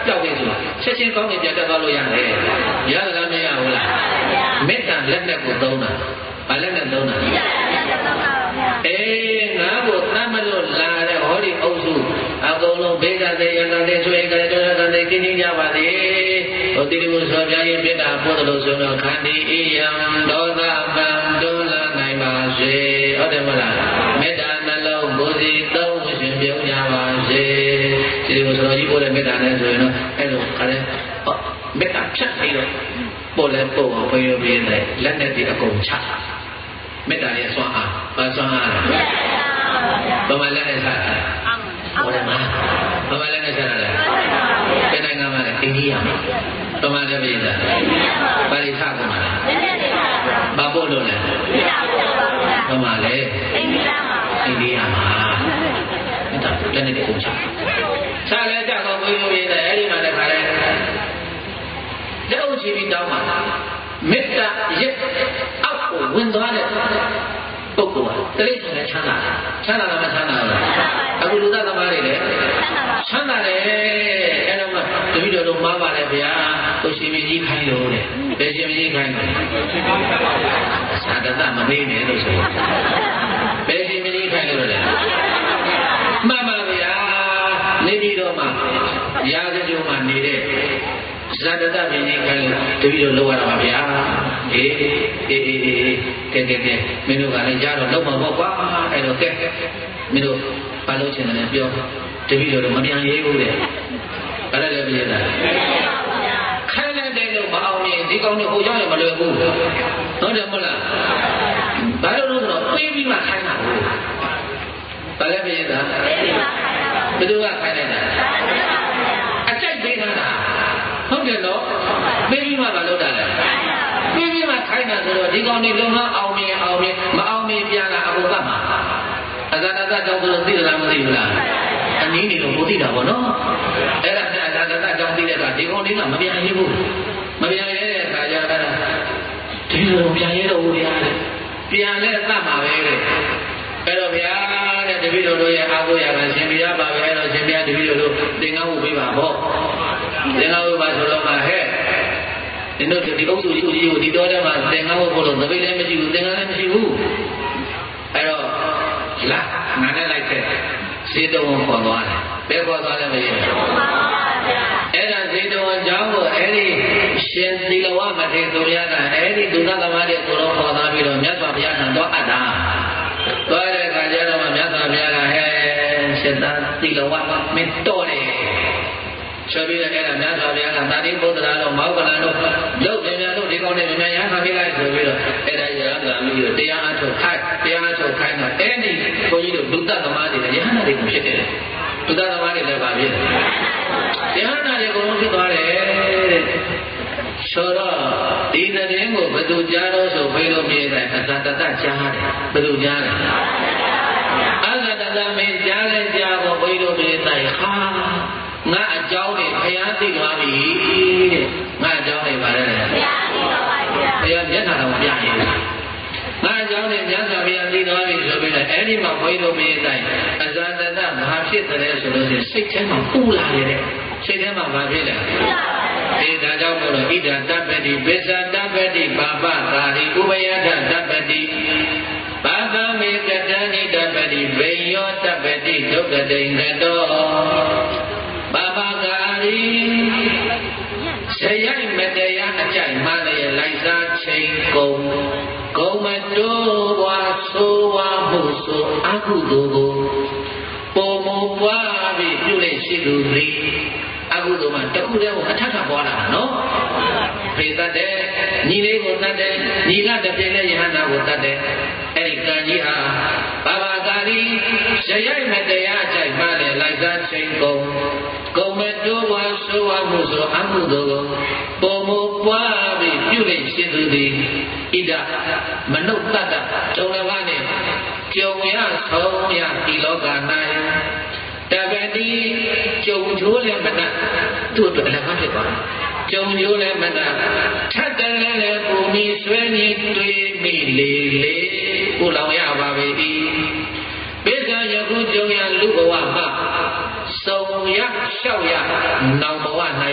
ကြောက်နေဆိုချက်ချင်းကောင်းနေပြတ်သွားလို့ရတယ်ရလားမရဘူးလားမေတ္တာလက်နဲ့ကိုသုံးတာဘာလက်နဲ့သုံးတာအေးငါ့ကိုတတ်မလို့လာတဲ့ဟောဒီအုပ်စုအကုန်လုံးဘေးကတဲ့ရကတဲ့ဆွေကတဲ့တော်ကတဲ့ကင်းကြီးကြပါစေဟိုတိတိကိုဆိုပြရင်မေတ္တာပို့တယ်လို့ဆိုတော့ခန္တီဣယံဒေါသပံဒုလနိုင်ပါစေဟုတ်တယ်မလားမေတ္တာနှလုံးကိုယ်စီသုံးရှင်ပြုံးကြပါစေဒီလိုဆိုတော့ကြီးပို့တဲ့မေတ္တာနဲ့ဆိုရင်တော့အဲ့လိုခါတဲ့မေတ္တာဖြတ်ပြီးတော့ပို့လဲပို့အောင်ဘယ်လိုပြင်းလဲလက်နဲ့ဒီအကုန်ချမေတ္တာရဲ့စွမ်းအားဘာစွမ်းအားလဲဘာမှလည်းနဲ့စားတယ်ဟုတ်တယ်မလားဘာမှလည်းနဲ့စားတယ်ဘယ်နိုင်ငံမှာလဲအိန္ဒိယမှာဘာမှလည်းမရတာဘာတွေထားကုန်မှာလဲဘာပို့လို့လဲဘာမှလည်းအိန္ဒိယမှာအိန္ဒိယမှာမေတ္တာလက်နဲ့ဒီအကုန်ချစားလဲကြတော့ဘယ်လိုပြင်းလဲအဲ့ဒီမှာလည်းခါလဲလက်အုပ်ချီပြီးတောင်းပါမေတ္တာရက်အောက်ကိုဝင်သွားတဲ့ပုဂ္ဂိုလ်ကတိရစ္ဆာန်နဲ့ချမ်းသာချမ်းသာလားမချမ်းသာဘူးအခုလူသားသမားတွေလည်းချမ်းသာတယ်အဲ့တော့မှတပည့်တော်တို့မှားပါတယ်ဗျာကိုရှင်မင်းကြီးခိုင်းလို့တဲ့ဘယ်ရှင်မင်းကြီးခိုင်းလို့သာတတမမေးနဲ့လို့ဆိုဘယ်ရှင်မင်းကြီးခိုင်းလို့လဲမှန်ပါဗျာနေပြီးတော့မှရာဇကြုံမှနေတဲ့ဇာတတမင်းကြီးခိုင်းလို့တပည့်တော်လောက်ရတာပါဗျာအေးအေးအေးအေးကဲကဲကဲမင်းတို့ကလည်းကြားတော့လောက်မှာပေါ့ကွာအဲ့တော့ကဲမင်းတို့ဘာလို့ချင်တယ်ပြောတပည့်တော်မပြန်ရေးဘူးတဲ့ဘာလဲလဲပြည်တာခိုင်းတဲ့လို့မအောင်ရင်ဒီကောင်းတွေဟိုကြောင့်လည်းမလွယ်ဘူးဟုတ်တယ်မဟုတ်လားဘာလို့လို့ဆိုတော့ပေးပြီးမှခိုင်းတာဘူးဘာလဲပြည်တာဘယ်သူကခိုင်းလိုက်တာအကြိုက်ပေးတာဟုတ်တယ်နော်ပေးပြီးမှမလုပ်တာလဲပေးပြီးမှခိုင်းတာဆိုတော့ဒီကောင်တွေလုံအောင်အောင်မြင်အောင်မြင်မအောင်မြင်ပြန်လာအကုန်ကမှာအဇာတတကြောင့်ဆိုသိလားမသိဘူးလားအနည်းနေလို့ကိုသိတာပေါ့နော်အဲ့ဒါနဲ့အဇာတတကြောင့်သိတဲ့ကဒီကောင်တွေကမပြန်ရဘူးမပြန်ရတဲ့အခါကျတော့ဒီလိုပြန်ရတော့ဘူးရားပြန်လဲအသက်မှာပဲတဲ့အဲ့တော့ဗျာတဲ့တပည့်တော်တို့ရဲ့အားကိုးရတာရှင်ဘုရားပါပဲအဲ့တော့ရှင်ဘုရားတပည့်တော်တို့သင်္ကန်းဝတ်ပေးပါပေါ့သင်္ကန်းဝတ်ပါဆိုတော့မှဟဲ့ဒီတို့ဒီအုပ်စုကြီးကိုဒီတော်ထဲမှာသင်္ကန်းဝတ်ဖို့လို့သပိတ်လည်းမရှိဘူးသင်္ကန်းလည်းမရှိဘူးအဲ့တော့လာငါနဲ့လိုက်ခဲ့စေတဝန်ခေါ်သွားတယ်ဘယ်ခေါ်သွားလဲမသိဘူးအဲ့ဒါစေတဝန်ကျောင်းကိုအဲ့ဒီရှင်သီလဝမထေရသူရကအဲ့ဒီဒုက္ခသမားတွေကိုတော့ခေါ်သွားပြီးတော့မြတ်စွာဘုရားထံတော့အပ်တာသွားတဲ့အခါကျတော့မြတ်စွာဘုရားကဟဲ့ရှင်သာသီလဝမင်းတော်တယ်ဆိုပြီးတော့အဲ့ဒါမြတ်စွာဘုရားကသာတိပုတ္တရာတို့မောက္ကလန်တို့ရုပ်ပြန်တို့ဒီကောင်းတဲ့မြန်ရဟန်းပေးလိုက်ဆိုပြီးတော့အဲ့ဒါရဟန်းကမျိုးတို့တရားအထုတ်ခိုက်တရားအထုတ်ခိုက်တော့အဲ့ဒီဘုန်းကြီးတို့ဒုတ္တသမားတွေရဟန်းတွေကိုဖြစ်တယ်ဒုတ္တသမားတွေလည်းပါဖြစ်တယ်ရဟန်းတွေကိုဖြစ်သွားတယ်တဲ့ဆိုတော့ဒီသတင်းကိုဘယ်သူကြားတော့ဆိုဖေးလို့ပြေးတယ်အဇာတတကြားတယ်ဘယ်သူကြားလဲအဇာတတမင်းကြားလဲကြားကိုဖေးလို့ပြေးတယ်ဟာငါအကြောင်းတွေဘုရားသိသွားပြီတဲ့ငါအကြောင်းတွေပါလေဘုရားသိသွားပါပြီဘုရားမျက်နှာတော်ပြရင်ငါအကြောင်းတွေမြတ်စွာဘုရားသိသွားပြီဆိုပြီးတော့အဲ့ဒီမှာဘုန်းကြီးတို့ပြေးတိုင်းအဇာတတမဟာဖြစ်တယ်ဆိုလို့ရှိရင်စိတ်ထဲမှာပူလာတယ်တဲ့စိတ်ထဲမှာဘာဖြစ်လဲဒီဒါကြောင့်မို့လို့ဣဒံတပ္ပတိပိစ္ဆတပ္ပတိပါပကာရိဥပယထတပ္ပတိဘာသမေကတံဣတပ္ပတိဘိယောတပ္ပတိဒုက္ခတိင်္ဂတောဘာပကာရိဇယိမတရားအကြိုက်မှလည်းလိုက်စားချိန်ကုန်ဂုံမတိုးဝါဆိုးဝါမှုဆိုအကုသိုလ်ကိုပုံမပွားပြီးပြုလေရှိသူသည်အကုသိုလ်မှာတခုတည်းကိုအထက်ထပွားလာတာနော်ဖေတတ်တယ်ညီလေးကိုတတ်တယ်ညီကတပြင်းနဲ့ယဟန္တာကိုတတ်တယ်အဲ့ဒီကံကြီးဟာဘာဘာကာရီဇယိမတရားအကြိုက်မှလည်းလိုက်စားချိန်ကုန်ဂုံမတိုးဝါဆိုးဝါမှုဆိုအကုသိုလ်ကိုပုံမပွားပြီးပြုလေရှိသူသည်ဣဒမနုဿတ္တတုံလဘနဲ့ကြုံရဆုံးရဒီလောက၌တပတိကြုံချိုးလည်းမတတ်သူ့အတွက်အလကားဖြစ်သွားကြုံချိုးလည်းမတတ်ထပ်တယ်လည်းပူမီဆွဲနေတွေးမိလေလေကိုလောင်ရပါပေ၏ပိဿယခုကြုံရလူဘဝမှာစုံရလျှောက်ရနောင်ဘဝ၌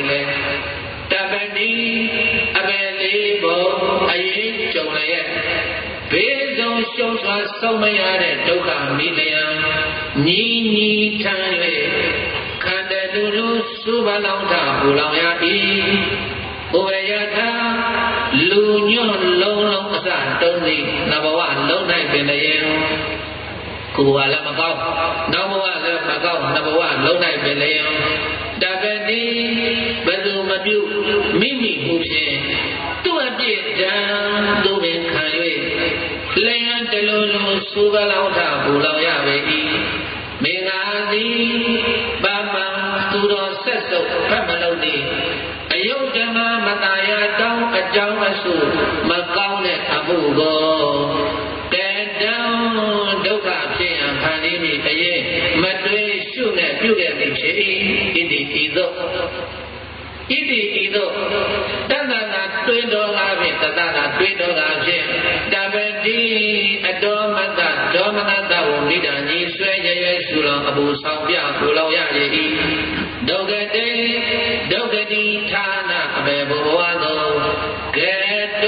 နီအပယ်လေးပေါ်အရေးကြုံလည်းဘေးဆုံးရှုံးစွာဆုံးမရတဲ့ဒုက္ခမိလျံညီညီထမ်း၍ခန္ဓာလူလူစုဘလောင်ထပူလောင်ရ၏ဘုရားထာလူညွန့်လုံးလုံးအစတုံးစီနဘဝလုံးနိုင်ပင်လည်းကိုယ်ကလည်းမကောင်းနောက်ဘဝလည်းမကောင်းနဘဝလုံးနိုင်ပင်လည်းတပတိဘယ်သူမပြုမိမိမှုဖြင့်သူ့အပြစ်ဒဏ်သူပင်ခံ၍လျံတလူလူစုဘလောင်ထပူလောင်ရပေ၏မေငါသည်ပမံသူတော်ဆက်စုပ်ဖတ်မလို့သည်အယုတ်ဓမ္မမတာယတောင်းအကြောင်းအစုမကောင်းတဲ့အမှုကိုတေတံဒုက္ခဖြစ်ရန်ဖန်တီးမိအရေးမတွေးရှုနဲ့ပြုခဲ့သည်ဖြစ်၏ဣတိဤသို့ဣတိဤသို့တဏ္ဍနာတွေးတော်ကားဖြင့်တတနာတွေးတော်ကားဖြင့်တပတိအတော်မတ္တဒေါမနတဝမိဒာညီဆွဲရရရှုလောအပူဆောင်ပြပူလောင်ရ၏ဒုက္ခတေဒုက္ခတိဌာနအဘေဘဝသောကဲ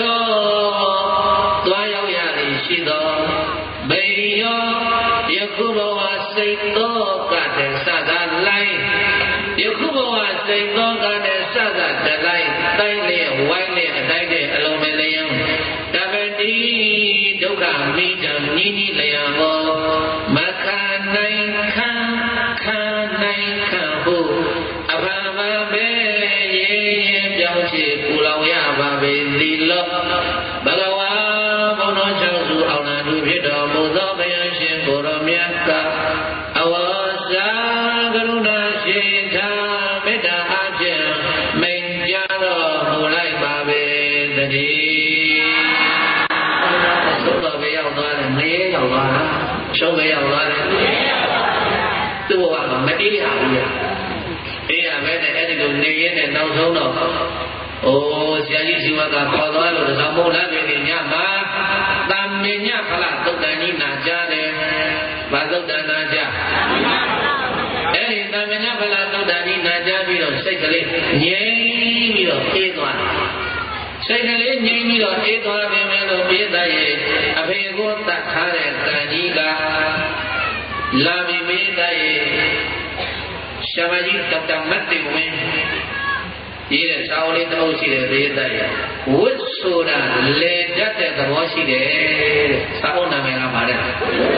တော်သွားရောက်ရသည်ရှိသောဗေယောယခုဘဝစိတ်သောကတဲ့စသာလိုက်ယခုဘဝစိတ်သောကတဲ့စသာတလိုက်တိုင်းလျက်ဝိုင်းလျက်အတိုင်းတဲ့အလုံးမလျံတပတိဒုက္ခမိတံနိနိလျံဟောမခံနိုင်ခံခံနိုင်ခံဟုအဘမဘေရေပြောင်းချေပူလောင်ရပါပေသည်လောဘဂဝါဘုံတော်ချောင်းစုအောင်နာသူဖြစ်တော်မူသောဘုရားရှင်ကိုယ်တော်မြတ်ကအဝါစာကရုဏာရှိသာမေတ္တာအဖြင့်မိန်ကြားတော်မူလိုက်ပါပေသတည်းသို့တော်ပဲရောက်သွားတယ်ငရဲရောက်သွားတာရှုံးပဲရောက်သွားတယ်သူ့ဘဝမှာမအေးရဘူးလေအေးရပဲနဲ့အဲ့ဒီလိုနေရင်းနဲ့နောက်ဆုံးတော့အိုးဆရာကြီးဇီဝကခေါ်သွားလို့တစားမို့လားနေညမှာတမ္မညဖလားသုတ်တန်ကြီးနာကြတယ်။ဘာသုတ်တန်နာကြအဲ့ဒီတမ္မညဖလားသုတ်တန်ကြီးနာကြပြီးတော့စိတ်ကလေးငြိမ်ပြီးတော့အေးသွားတယ်။စိတ်ကလေးငြိမ်ပြီးတော့အေးသွားပြီမဲ့လို့ပြေးသားရဲ့အဖေကိုတတ်ထားတဲ့ကံကြီးကလာပြီးပြေးသားရဲ့ရှာမကြီးဒေါက်တာမတ်တင်ဝင်းဒီတဲ့စာအုပ်လေးတစ်အုပ်ရှိတယ်ပြေးသားရဲ့ဝတ်ဆိုတာလေတတ်တဲ့သဘောရှိတယ်တဲ့စာအုပ်နာမည်ကပါတဲ့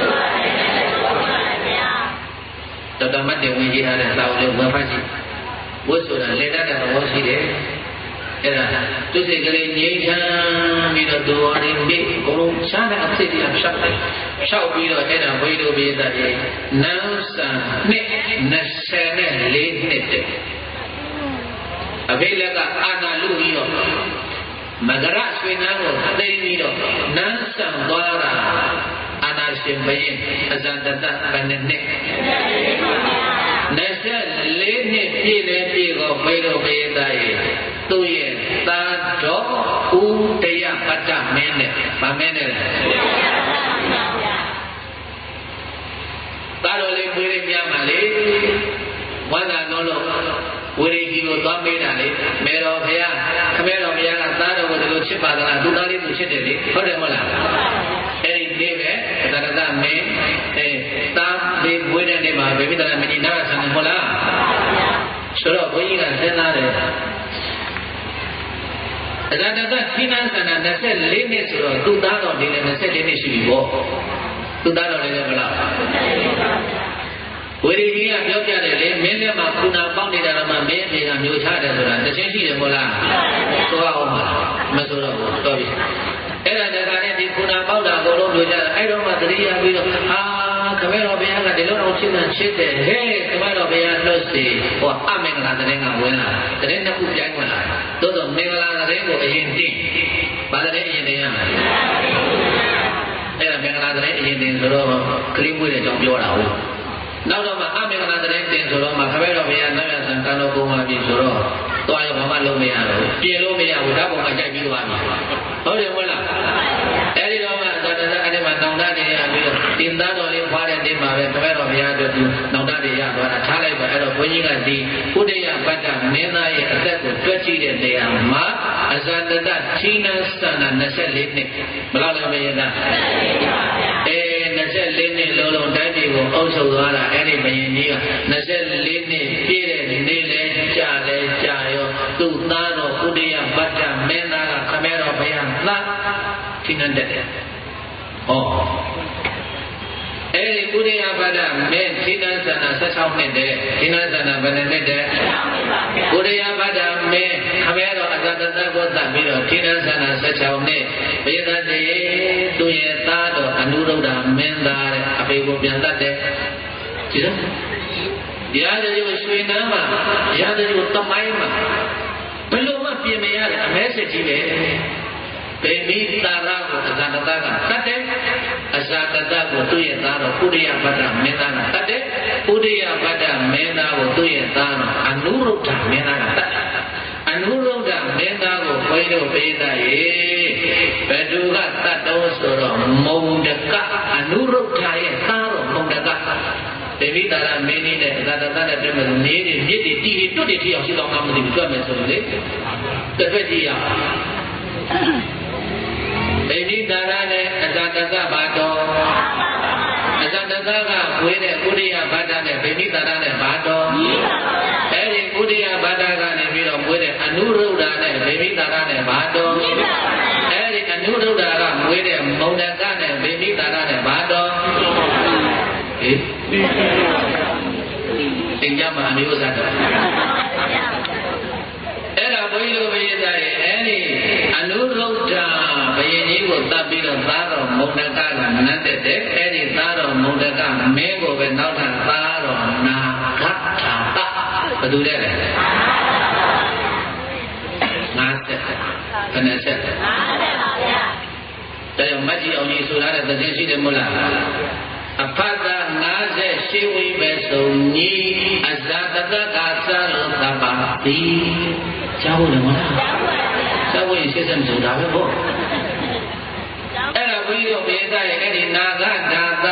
ဒေါက်တာမတ်တင်ဝင်းရေးထားတဲ့စာအုပ်လေးဝယ်ဖတ်ကြည့်ဝတ်ဆိုတာလေတတ်တဲ့သဘောရှိတယ်အဲ့ဒါသူစိတ်ကလေးငြိမ်းချမ်းပြီးတော့ဒုဝရင်းပြီးဘုံရှားတဲ့အဖြစ်ကြီးဖြောက်တယ်ဖြောက်ပြီးတော့အဲ့ဒါဘွေတို့ပြေးသားရဲ့နန်းဆန်နှစ်နှစ်လေးနှစ်တဲ့အဖေလက်ကအာနာလူပြီးတော့မဂရဆွေနန်းကိုသိပြီးတော့နန်းဆန်သွားတာအာနာရှင်ဘရင်အဇန္တတဘယ်နှစ်နှစ်နှစ်လေးနှစ်ပြည့်တယ်ပြည့်တော့ဘွေတို့ပြေးသားရဲ့သူ့ရဲ့သာတော်ဦးတရားပတ္တမင်းနဲ့ဗမင်းနဲ့သာတော်လေးပွေးလေးများမှလေဝန္တာတော်လို့ဝိရိကြီးကိုသွားမေးတာလေမေတော်ဘုရားခမဲတော်ဘုရားကသားတော်ကိုဒီလိုချစ်ပါသလားသူသားလေးသူချစ်တယ်လေဟုတ်တယ်မဟုတ်လားအဲ့ဒီနေ့ပဲသရတမင်းအဲသားလေးပွေးတဲ့နေ့မှာဗေမိတရမင်းကြီးနားဆန်တယ်မဟုတ်လားဆိုတော့ဘုန်းကြီးကစဉ်းစားတယ်အဇာတတခိနသနာနှစ်လေးနှစ်ဆိုတော့သူ့သားတော်နေလည်းနှစ်လေးနှစ်ရှိပြီပေါ့သူ့သားတော်လည်းဘယ်လောက်ဝေရီကြီးကပြောပြတယ်လေမင်းလည်းမှာခုနာပေါက်နေတာတော့မှမင်းအမေကမျိုးချတယ်ဆိုတာတစ်ချင်းရှိတယ်မို့လားဆိုအောင်ပါမဆိုတော့ဘူးတော်ပြီအဲ့ဒါတခါနဲ့ဒီခုနာပေါက်တာအကုန်လုံးမျိုးချတယ်အဲ့တော့မှသတိရပြီးတော့ဟာခမဲတော်ဘုရားကဒီလိုတော့ဖြစ်နေချစ်တယ်ဟဲ့ခမဲတော်ဘုရားလွတ်စီဟောအမင်္ဂလာတဲ့ကဝင်လာတဲ့နှစ်ခုပြိုင်ဝင်လာသို့တော့မင်္ဂလာတဲ့ကိုအရင်တင်ဗာတဲ့အရင်တင်ရမှာအဲ့ဒါမင်္ဂလာတဲ့အရင်တင်ဆိုတော့ကလေးမွေးတဲ့အကြောင်းပြောတာဟုတ်နောက်တော့မှအမင်္ဂလာတဲ့တင်ဆိုတော့မှခမဲတော်ဘုရားနတ်ရဆံကံတော်ပုံမှာပြီဆိုတော့သွားရဘာမှလုံးမရတော့ပြင်လို့မရဘူးဓာတ်ပုံကကြိုက်ပြီးသွားပြီဟုတ်တယ်မဟုတ်လားအဲ့ဒီတော့မှသာတနာအဲ့ဒီမှာနောင်တတွေရပြီးတော့တင်သားတော်လေးဖွားတဲ့နေ့မှာပဲခမဲတော်ဘုရားတို့သူနောင်တတွေရသွားတာထားလိုက်ပါအဲ့တော့ဘုန်းကြီးကဒီဥဒိယပတ္တမင်းသားရဲ့အသက်ကိုတွက်ကြည့်တဲ့နေရာမှာအဇာတတဌိနံစန္ဒ၂၄နှစ်ဘယ်လောက်လဲမင်းသားအဲ၂၄နှစ်လုံးလုံးတိုင်းပြည်ကိုအုပ်ချုပ်သွားတာအဲ့ဒီဘုရင်ကြီးက၂၄နှစ်ပြည့်တဲ့နေ့လဲကြာလဲကြာရောသူ့သားတော်ဥဒိယပတ္တမင်းသားကခမဲတော်ဘုရားသဌိနံတက်တယ်ဟောအဲဒီဥဒိယပတ္တမဲဌိနံစန္ဒ၁၆နှစ်တဲ့ဌိနံစန္ဒဘယ်နှစ်တဲ့ဥဒိယပတ္တမဲခမဲတော်အဇာတတကိုသတ်ပြီးတော့ဌိနံစန္ဒ၁၆နှစ်ဘိသတိသူရဲ့သားတော်အနုရုဒ္ဓမင်းသားတဲ့အဖေကိုပြန်တတ်တယ်ကြည့်နော်ရာဇဂိရွှေနန်းမှာရာဇဂိသမိုင်းမှာဘယ်လိုမှပြင်မရတဲ့အမဲစစ်ကြီးပဲဗေမိတာရကိုအဇာတတကတတ်တယ်အဇာတတကိုသူ့ရဲ့သားတော်ဥဒိယပတ္တမင်းသားကတတ်တယ်ဥဒိယပတ္တမင်းသားကိုသူ့ရဲ့သားတော်အနုရုဒ္ဓမင်းသားကတတ်တယ်အနုရုဒ္ဓမင်းသားကိုဘုန်းကြီးတို့ပိဋကရေဘယ်သူကတတ်တော့ဆိုတော့မုံတကအနုရုဒ္ဓရဲ့သားတော်မုံတကဗေမိတာရမင်းကြီးနဲ့အဇာတတနဲ့တွေ့မယ်ဆိုနေတွေမြစ်တွေတီတွေတွတ်တွေထီအောင်ရှိတော့မှမသိဘူးတွတ်မယ်ဆိုလို့လေတစ်ဖက်ကြည့်ရအောင်ဗေမိတာရနဲ့အဇာတတဘာတော်အဇာတတကဝေးတဲ့ဥဒိယပတ္တနဲ့ဗေမိတာရနဲ့ဘာတော်အဲဒီဥဒိယပတ္တကနေပြီးတော့ဝေးတဲ့အနုရုဒ္ဓနဲ့ဗေမိတာရနဲ့ဘာတော်အဲဒီအနုရုဒ္ဓကဝေးတဲ့မုံဒကနဲ့ဗေမိတာရနဲ့ဘာတော်ဟေးသင်္ကြန်မှာအမျိုးသားတော်အဲ့ဒါဘုန်းကြီးတို့ဘုရားရဲ့အဲ့ဒီအနုရုဒ္ဓဘုရင်ကြီးကိုတတ်ပြီးတော့သားတော်မုံဒကကနတ်တဲ့တဲ့အဲ့ဒီသားတော်မုံဒကမင်းကိုပဲနောက်ထပ်သားတော်နာဂထာတဘယ်သူလဲလဲငါးဆက်ဘယ်နဲ့ဆက်ငါးဆက်ပါဗျာဒါကြောင့်မတ်ကြီးအောင်ကြီးဆိုထားတဲ့သင်ရှိတယ်မို့လားအဖတ်တာ၅၈ဝိပဲဆုံးညီအဇာတတကသလို့သပါတိကျောင်းတယ်မလားကျောင်းဝင်ရှေ့ဆက်ဆိုတာပဲပေါ့အဲ့ဒါဘုရားဘေဒရဲ့အဲ့ဒီနာဂဒါသ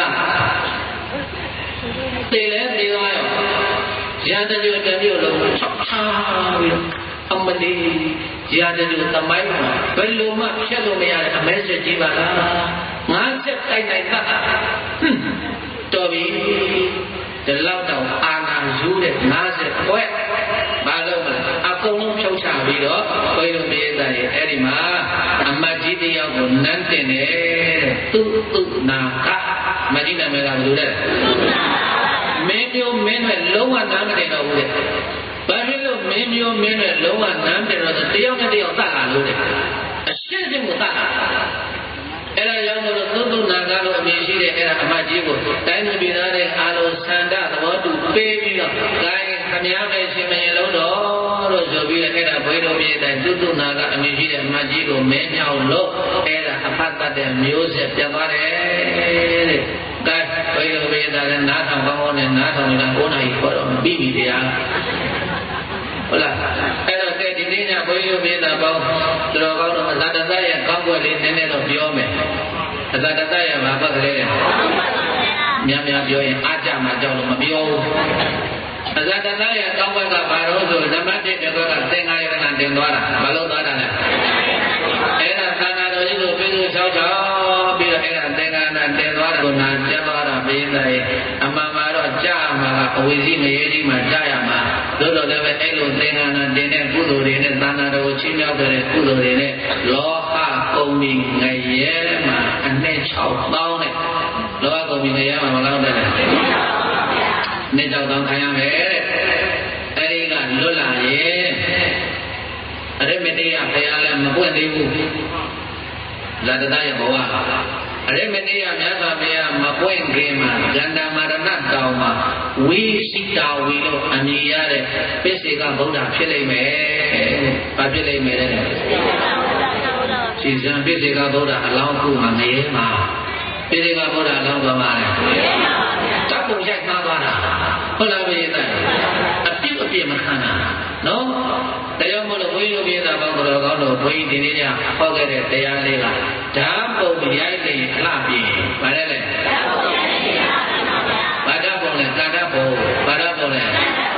တေလဲတေသွားရောရန်တကြွတမျိုးလုံးဆောက်ထားပြီးအမလီရန်တကြွသမိုင်းမှာဘယ်လိုမှဖြတ်လို့မရတဲ့အမဲဆက်ကြီးပါလားငါးချက်တိုက်တိုက်သတ်တော်ပြီဒီလောက်တော့အာနာယူတဲ့ငါးချက်ခွဲဘာလို့မလဲအကုန်လုံးဖြုတ်ချပြီးတော့ဘုရားမေးသားရဲ့အဲ့ဒီမှာအမတ်ကြီးတယောက်ကိုနန်းတင်တယ်သူသူနာကမကြီးနာမည်ကဘယ်လိုလဲမင်းမျိုးမင်းနဲ့လုံးဝနားမတင်တော့ဘူးတဲ့ဘာဖြစ်လို့မင်းမျိုးမင်းနဲ့လုံးဝနားမတင်တော့တယောက်နဲ့တယောက်သတ်လာလို့တဲ့အရှင်းရှင်းကိုသတ်လာအဲ့ဒါကြောင့်မို့လို့သုတ္တနာကလို့အမည်ရှိတဲ့အဲ့ဒါအမတ်ကြီးကိုတိုင်းသူပြည်သားတွေအားလုံးဆန္ဒသဘောတူပေးပြီးတော့ဂိုင်းခမည်းပဲရှင်မရင်လုံးတော်လို့ဆိုပြီးအဲ့ဒါဘွေတော်ပြည်တိုင်းသုတ္တနာကအမည်ရှိတဲ့အမတ်ကြီးကိုမဲမြောက်လို့အဲ့ဒါအဖတ်တတ်တဲ့မျိုးဆက်ပြတ်သွားတယ်တဲ့ကဲဘွေတော်ပြည်သားလည်းနားထောင်ကောင်းကောင်းနဲ့နားထောင်နေတာ၉နာရီခေါ်တော့ပြီးပြီတရားဟုတ်လားအဲ့တော့ကဲဒီနေ့ညဘုန်းကြီးတို့ပြည်သားပေါင်းသူတော်ကောင်းတို့အဇာတတရဲ့ကောင်းကွက်လေးနည်းနည်းတော့ပြောမယ်အဇာတတရဲ့ဘာပတ်ကလေးလဲများများပြောရင်အားကြမှာကြောက်လို့မပြောဘူးအဇာတတရဲ့ကောင်းကွက်ကဘာလို့ဆိုဓမ္မတိတေကောကသင်္ဃာယတနာတင်သွားတာဘာလို့သွားတာလဲအဲ့ဒါသံဃာတော်ကြီးကိုပြည့်စုံချောက်ချောက်ပြီးတော့အဲ့ဒါသင်္ဃာနာတင်သွားတာကိုနာကျက်သွားတာပြည်သားရဲ့အမှန်မှာတော့ကြာမှာကအဝိဇ္ဇိငရေကြီးမှာကြာရမှာတို့တော့လည်းပဲအဲ့လိုသင်္ကန်းနာတင်တဲ့ကုသိုလ်တွေနဲ့သာနာတော်ကိုချင်းမြောက်တဲ့ကုသိုလ်တွေနဲ့လောဟကုန်ပြီးငရဲမှာအနှစ်၆သောင်းနဲ့လောဟကုန်ပြီးငရဲမှာမလောက်တယ်လေနှစ်၆သောင်းခံရမယ်တဲ့အဲ့ဒီကလွတ်လာရဲ့အရိမတိယဘုရားလည်းမပွင့်သေးဘူးဇာတတရဲ့ဘဝအရိမတိယမြတ်စွာဘုရားမပွင့်ခင်မှာဇန္တာမရဏတောင်မှာဝိစိတာဝီလို့အမည်ရတဲ့ပိစေကဗုဒ္ဓဖြစ်လိမ့်မယ်။ဘာဖြစ်လိမ့်မယ်လဲ။စီဇံပိစေကဗုဒ္ဓအလောင်းခုမှာငရဲမှာပိစေကဗုဒ္ဓအလောင်းသွားပါလေ။တပ်ပုံရိုက်မှားသွားတာဟုတ်လားဘုရား။အပြစ်အပြစ်မခံတာနော်။တရားမို့လို့ဘုန်းကြီးတို့ပြည်သားပေါင်းတော်ကောင်းတို့ဘုန်းကြီးဒီနေ့ညဟောခဲ့တဲ့တရားလေးကဓာတ်ပုံရိုက်နေအလှပြေဗါလဲလေ။ဘာဓာတ်ပုံလဲကာဓာတ်ပုံဘာဓာတ်ပုံလဲ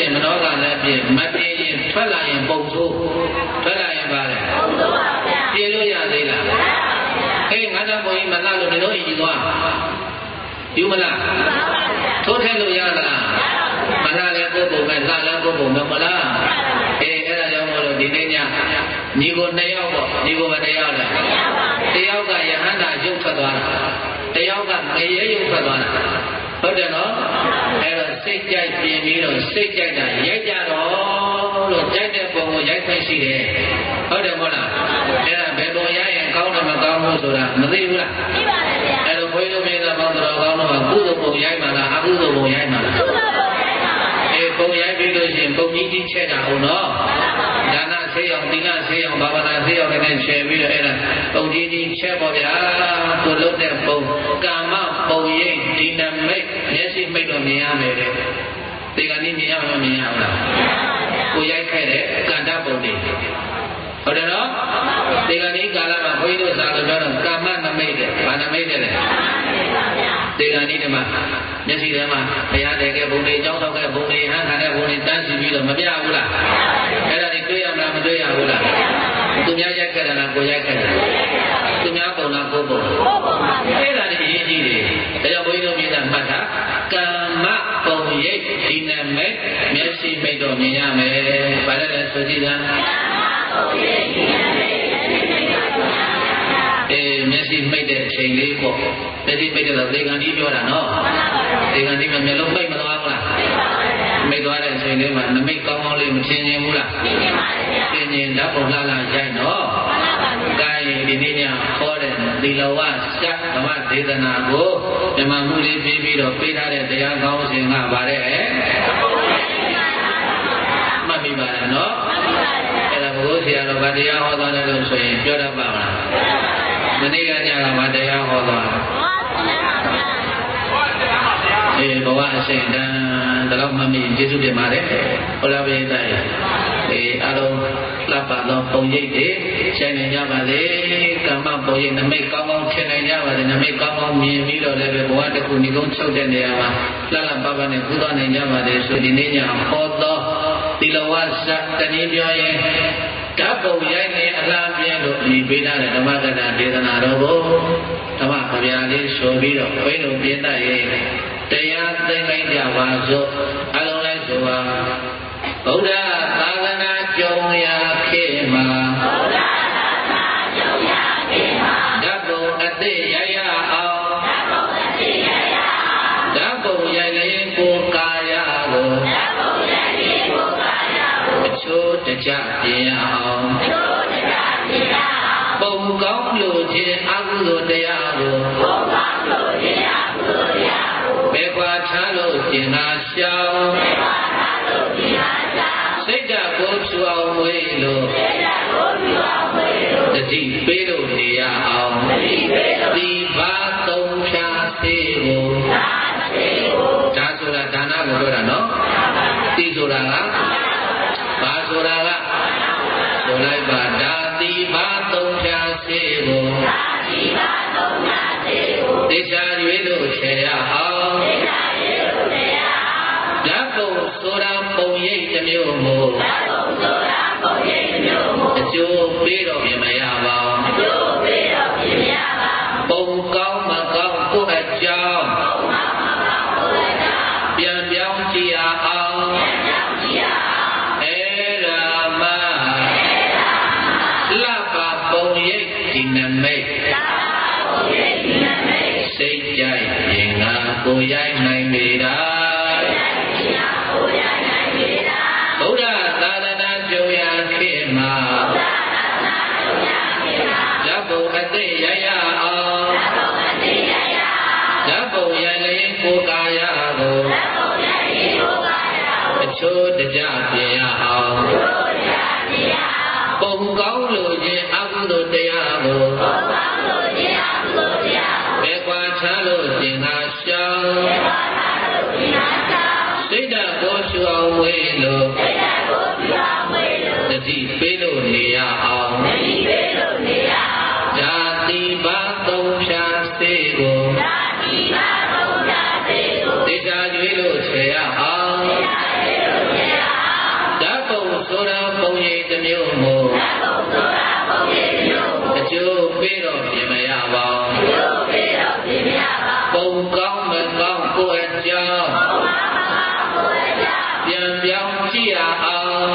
ရင်မနောကလည်းပြင်မပြင်းရင်ထွက်လာရင်ပုံဆိုးထွက်လာရင်ပါလေပုံဆိုးပါဗျာပြင်လို့ရသေးလားမရပါဘူးဗျာဟေးငါတော့ဘုန်းကြီးမလှလို့ဒီလိုကြီးသွားယူမလားထိုးထည့်လို့ရသလားမလှလည်းကိုယ်ပုံပဲလှလည်းကိုယ်ပုံပဲမလားအေးအဲ့ဒါကြောင့်မို့လို့ဒီနေ့ညညီကိုနှစ်ယောက်ပေါ့ညီကိုမတစ်ယောက်လဲတယောက်ကယဟန္တာရုပ်ထွက်သွားတာတယောက်ကငရဲရုပ်ထွက်သွားတာဟုတ်တယ်နော်အဲ့တော့စိတ်ကြိုက်ပြင်ပြီးတော့စိတ်ကြိုက်တာရိုက်ကြတော့လို့ကြိုက်တဲ့ပုံကိုရိုက်ခွင့်ရှိတယ်ဟုတ်တယ်မဟုတ်လားအဲ့ဒါဘယ်ပုံရိုက်ရင်ကောင်းတယ်မကောင်းဘူးဆိုတာမသိဘူးလားသိပါတယ်ဗျာအဲ့တော့ဘုန်းကြီးတို့မြေသားပေါင်းတော်ကောင်းတော့ကုသိုလ်ပုံရိုက်မှလားအကုသိုလ်ပုံရိုက်မှလားကုသိုလ်ပုံရိုက်ပါအေးပုံရိုက်ပြီးလို့ရှိရင်ပုံကြီးကြီးချက်တာဟုတ်နော်ဒါနဆေးရောင်သီလဆေးရောင်ဘာဝနာဆေးရောင်နဲ့ချက်ပြီးတော့အဲ့ဒါပုံကြီးကြီးချက်ပါဗျာကိုလုံးတဲ့ပုံကာမပုံရိပ်ဒီနမိတ်မျက်စိမိတ်တော့မြင်ရမယ်တဲ့ဒီကနေ့မြင်ရမမြင်ရဘူးလားကိုရိုက်ခဲ့တဲ့ကန္တပုံတွေဟုတ်တယ်နော်ဒီကနေ့ကာလမှာဘုန်းကြီးတို့စာလို့ပြောတော့ကာမနမိတ်တဲ့ဘာနမိတ်တဲ့လဲဒီကနေ့ဒီမှာမျက်စိထဲမှာဘုရားတည်ခဲ့ဘုံတွေအကြောင်းတော့ခဲ့ဘုံတွေဟန်ခံတဲ့ဘုံတွေတန်းစီပြီးတော့မပြဘူးလားအဲ့ဒါတွေတွေ့ရမလားမတွေ့ရဘူးလားသူများရိုက်ခဲ့တယ်လားကိုရိုက်ခဲ့တယ်သူများပုံလားကိုပုံအဲ့ဒါတွေအရေးကြီးတယ်ဒါကြောင့်ဘုန်းကြီးတို့မြေသားမှတ်တာကာမပုံရိပ်ဒီနမိတ်မျက်စိမိတ်တော့မြင်ရမယ်ဘာလဲလဲဆိုကြည့်လားအေးမျက်စိမိတ်တဲ့အချိန်လေးပေါ့မျက်စိမိတ်တော့သေကံကြီးပြောတာနော်သေကံကြီးကမျက်လုံးမိတ်မသွားဘူးလားမိတ်သွားတဲ့အချိန်လေးမှာနမိတ်ကောင်းကောင်းလေးမထင်ရင်ဘူးလားထင်ရင်ပါဗျာထင်ရင်ဓာတ်ပုံလှလှရိုက်နော်ကိုင်းဒီနေ့ညခေါ်တဲ့သီလဝစက္ကမဒေသနာကိုဓမ္မမှုလေးပြီးပြီးတော့ပေးထားတဲ့တရားကောင်းစဉ်ကဗါတဲ့မှတ်မိပါလားနော်အဲ့ဒါဘုရားဆရာတော်ဗာတရားဟောသွားတယ်လို့ဆိုရင်ပြောတတ်ပါမလားမနေ့ကညကဗာတရားဟောသွားအေးဘဝအစဉ်တန်းဒါတော့မှတ်မိကျေးဇူးတင်ပါတယ်ဘုရားပိဋကအေးအားလုံးလှပသောပုံရိပ်တွေဆိုင်နေကြပါလေကာမပုံရိပ်နမိတ်ကောင်းကောင်းထင်နိုင်ကြပါလေနမိတ်ကောင်းကောင်းမြင်ပြီးတော့လည်းဘဝတစ်ခုဏီကုန်းချုပ်တဲ့နေရာမှာလှလှပပနဲ့ကုသနိုင်ကြပါလေဆိုဒီနေ့ညဟောသောသီလဝဇ္ဇတနည်းပြောရင်ဓာတ်ပုံရိုက်နေအလားပြင်းလို့ဒီပေးထားတဲ့ဓမ္မကတာဒေသနာတော်ကိုဓမ္မခဗျာလေးဆိုပြီးတော့ဘိန်းတို့ပြင်းတတ်ရဲ့တရားသိနိုင်ကြပါစို့အလုံးလိုက်ဆိုပါဗုဒ္ဓသာသနာကြုံရာခေတ်မှာဗုဒ္ဓသာသနာကြုံရာခေတ်မှာဓာတ်ပုံအသိရရအောင်ဓာတ်ပုံအသိရရအောင်ဓာတ်ပုံရိုက်ရင်ကိုယ်ကာယကိုဓာတ်ပုံရိုက်ရင်ကိုယ်ကာယကိုအချိုးတကြပြင်ရအောင်အချိုးတကြပြင်ရအောင်ပုံကောင်းလို့ခြင်းအကုသိုလ်တရားကိုပုံကောင်းလို့ခြင်းအကုသိုလ်တရားကိုဘေကွာထားလို့ခြင်းသာရှောင်ဘေကွာထားလို့ခြင်းသာရှောင်စိတ်ဓာတ်ကိုဖြူအောင်ဝေးလို့စိတ်ဓာတ်ကိုဖြူအောင်ဝေးလို့တတိပေးလို့နေရအောင်တတိပေးလို့ဒီဘာသုံးဖြာသေးကိုသာသေးကိုဒါဆိုတာဒါနကိုပြောတာနော်တိဆိုတာကဘာဆိုတာကဆိုလိုက်ပါဒါတိဘာသုံးဖြာသေးကိုသာတိဘာသုံးဖြာသေးကိုတေချာရွေးလို့ခြေရအောင်တေချာရွေးလို့ခြေရအောင်ဓာတ်ပုံဆိုတာပုံရိပ်တစ်မျိုးမို့ဓာတ်ပုံဆိုတာပုံရိပ်တစ်မျိုးမို့အကျိုးပေးတော့ပြင်မရပါဘူးအကျိုးပေးတော့ပြင်မရပါဘူးပုံကောင်းမကောင်းကိုယ့်အကြောင်းပုံကောင်းမကောင်းကိုယ့်အကြောင်းပြန်ပြောင်းကြည့်ရအောင်ပြန်ပြောင်းကြည့်ရအောင်အဲ့ဒါမှအဲ့ဒါမှလှပပုံရိပ်ဒီနမိတ်လှပပုံရိပ်ဒီနမိတ်စိတ်ကြိုက်ရင်ငါကိုရိုက်နိုင်ပြီလားဗုဒ္ဓသာသနာကြုံရာခေတ်မှာဓာတ်ပုံအသိရရအောင်ဓာတ်ပုံရရင်ကိုယ်ကာယကိုအချိုးတကြပြင်ရအောင်ပုံကောင်းလို့ခြင်းအကုသိုလ်တရားကိုဘယ်ကွာချလို့ခြင်းသာရှောင်စိတ်ဓာတ်ကိုရှုအောင်ဝေးလို့စိတ်ဓာတ်ကိုရှုအောင်ဝေးလို့တတိပေးလို့နေရအောင်တတိပေးလို့နေရအောင်ဓာတိဘာသုံးဖြာစေကိုဓာတိဘာသုံးဖြာစေကိုတေချာရွေးလို့ခြေရအောင်တေချာရွေးလို့ခြေရမျိုးမို့အကျိုးပေးတော့ပြင်မရပါပုံကောင်းမကောင်းကိုယ့်အကြောင်းပြန်ပြောင်းကြည့်ရအောင်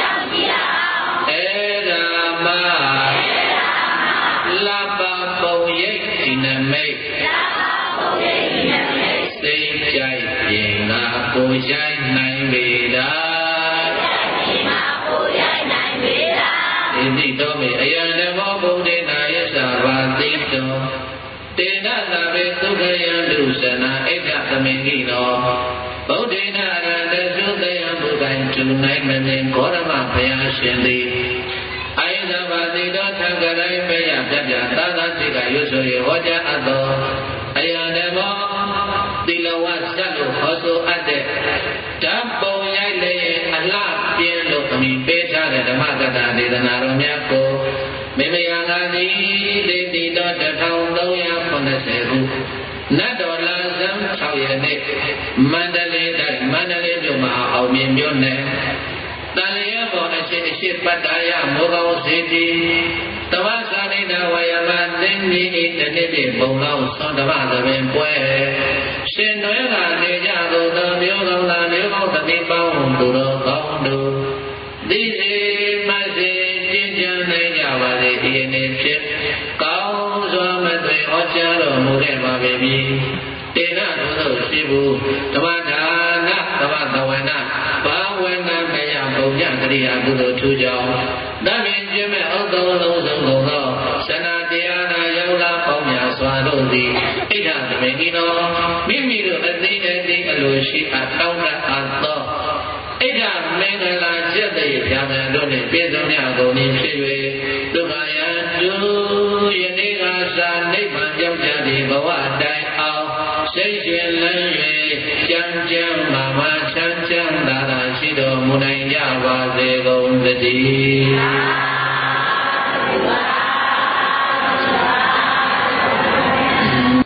အဲ့ဒါမှလပပုံရိပ်ဒီနမိတ်စိတ်ကြိုက်ပြင်ငါကိုရိုက်နိုင်ပေတာဣတိတော်မေအယံဓမ္မောဗုဒ္ဓေနာယသဘာတိတောတေနသာဝေသုခယံဒုစနာဣဒ္ဓသမင်္ဂိနောဗုဒ္ဓေနာရတသုခယံဘုဒ္ဓံကျူနိုင်မမြင်ဂေါရမဘုရားရှင်သည်အိသဘာတိတောသံဃရိုင်းပေယပြပြသာသာစိကရွဆိုရေဟောကြားအပ်သောအယံဓမ္မောသီလဝတ်ဇတ်လို့ဟောဆိုအပ်တဲ့ဓမ္ပုံရိုက်လည်းအလှပြင်းလို့အမိပေးထားတဲ့ဓမ္မကတာဒေသနာတော်များကိုမေမယံသာတိဒေတိတော်တစ်ထောင်သုံးရာခုနှစ်ဆယ်ခုနတ်တော်လာဇံ၆ရက်နေ့မန္တလေးတိုင်းမန္တလေးမြို့မှာအောင်မြင်မြို့နယ်တန်လျာပေါ်အရှိအရှိပတ္တရာမောကောင်းစေတီတမ္ပသာရိတဝယမသိမ့်ဤတနေ့ပြပုံလောင်းသွန်တမ္ပသဘင်ပွဲရှင်တွဲကနေကြကုန်သောမျိုးကောင်းသာမျိုးကောင်းသတိပေါင်းသူတော်ကောင်းတို့သိစေမစေကျင့်ကြံနိုင်ကြပါစေဒီနေ့ဖြစ်ကောင်းစွာမသွေဟောကြားတော်မူခဲ့ပါပြီတေနတို့တို့ရှိဘူးဓမ္မဒါနဓမ္မသဝနာဘာဝနာမယပုံညကရိယာကုသိုလ်ထူးကြောင်းတမင်ကျင့်မဲ့ဥဒ္ဒောလုံးစုံကုန်သောသနာတရားနာရောက်လာပေါင်းများစွာတို့သည်ဣဒ္ဓသမင်္ဂိနောမိမိတို့အသိအသိအလိုရှိအပ်တောင်းတအပ်သောဣဒ္ဓမင်္ဂလာကျက်တဲ့ဗျာဒံတို့နှင့်ပြည့်စုံကြကုန်၏ဖြစ်၍ဒုက္ခယံတုယနေ့ကသာနိဗ္ဗာန်ရောက်ကြသည့်ဘဝတိုင်အောင်စိတ်ရှင်လန်း၍ကြံကြံမာမချမ်းချမ်းသာသာရှိတော်မူနိုင်ကြပါစေကုန်သတည်း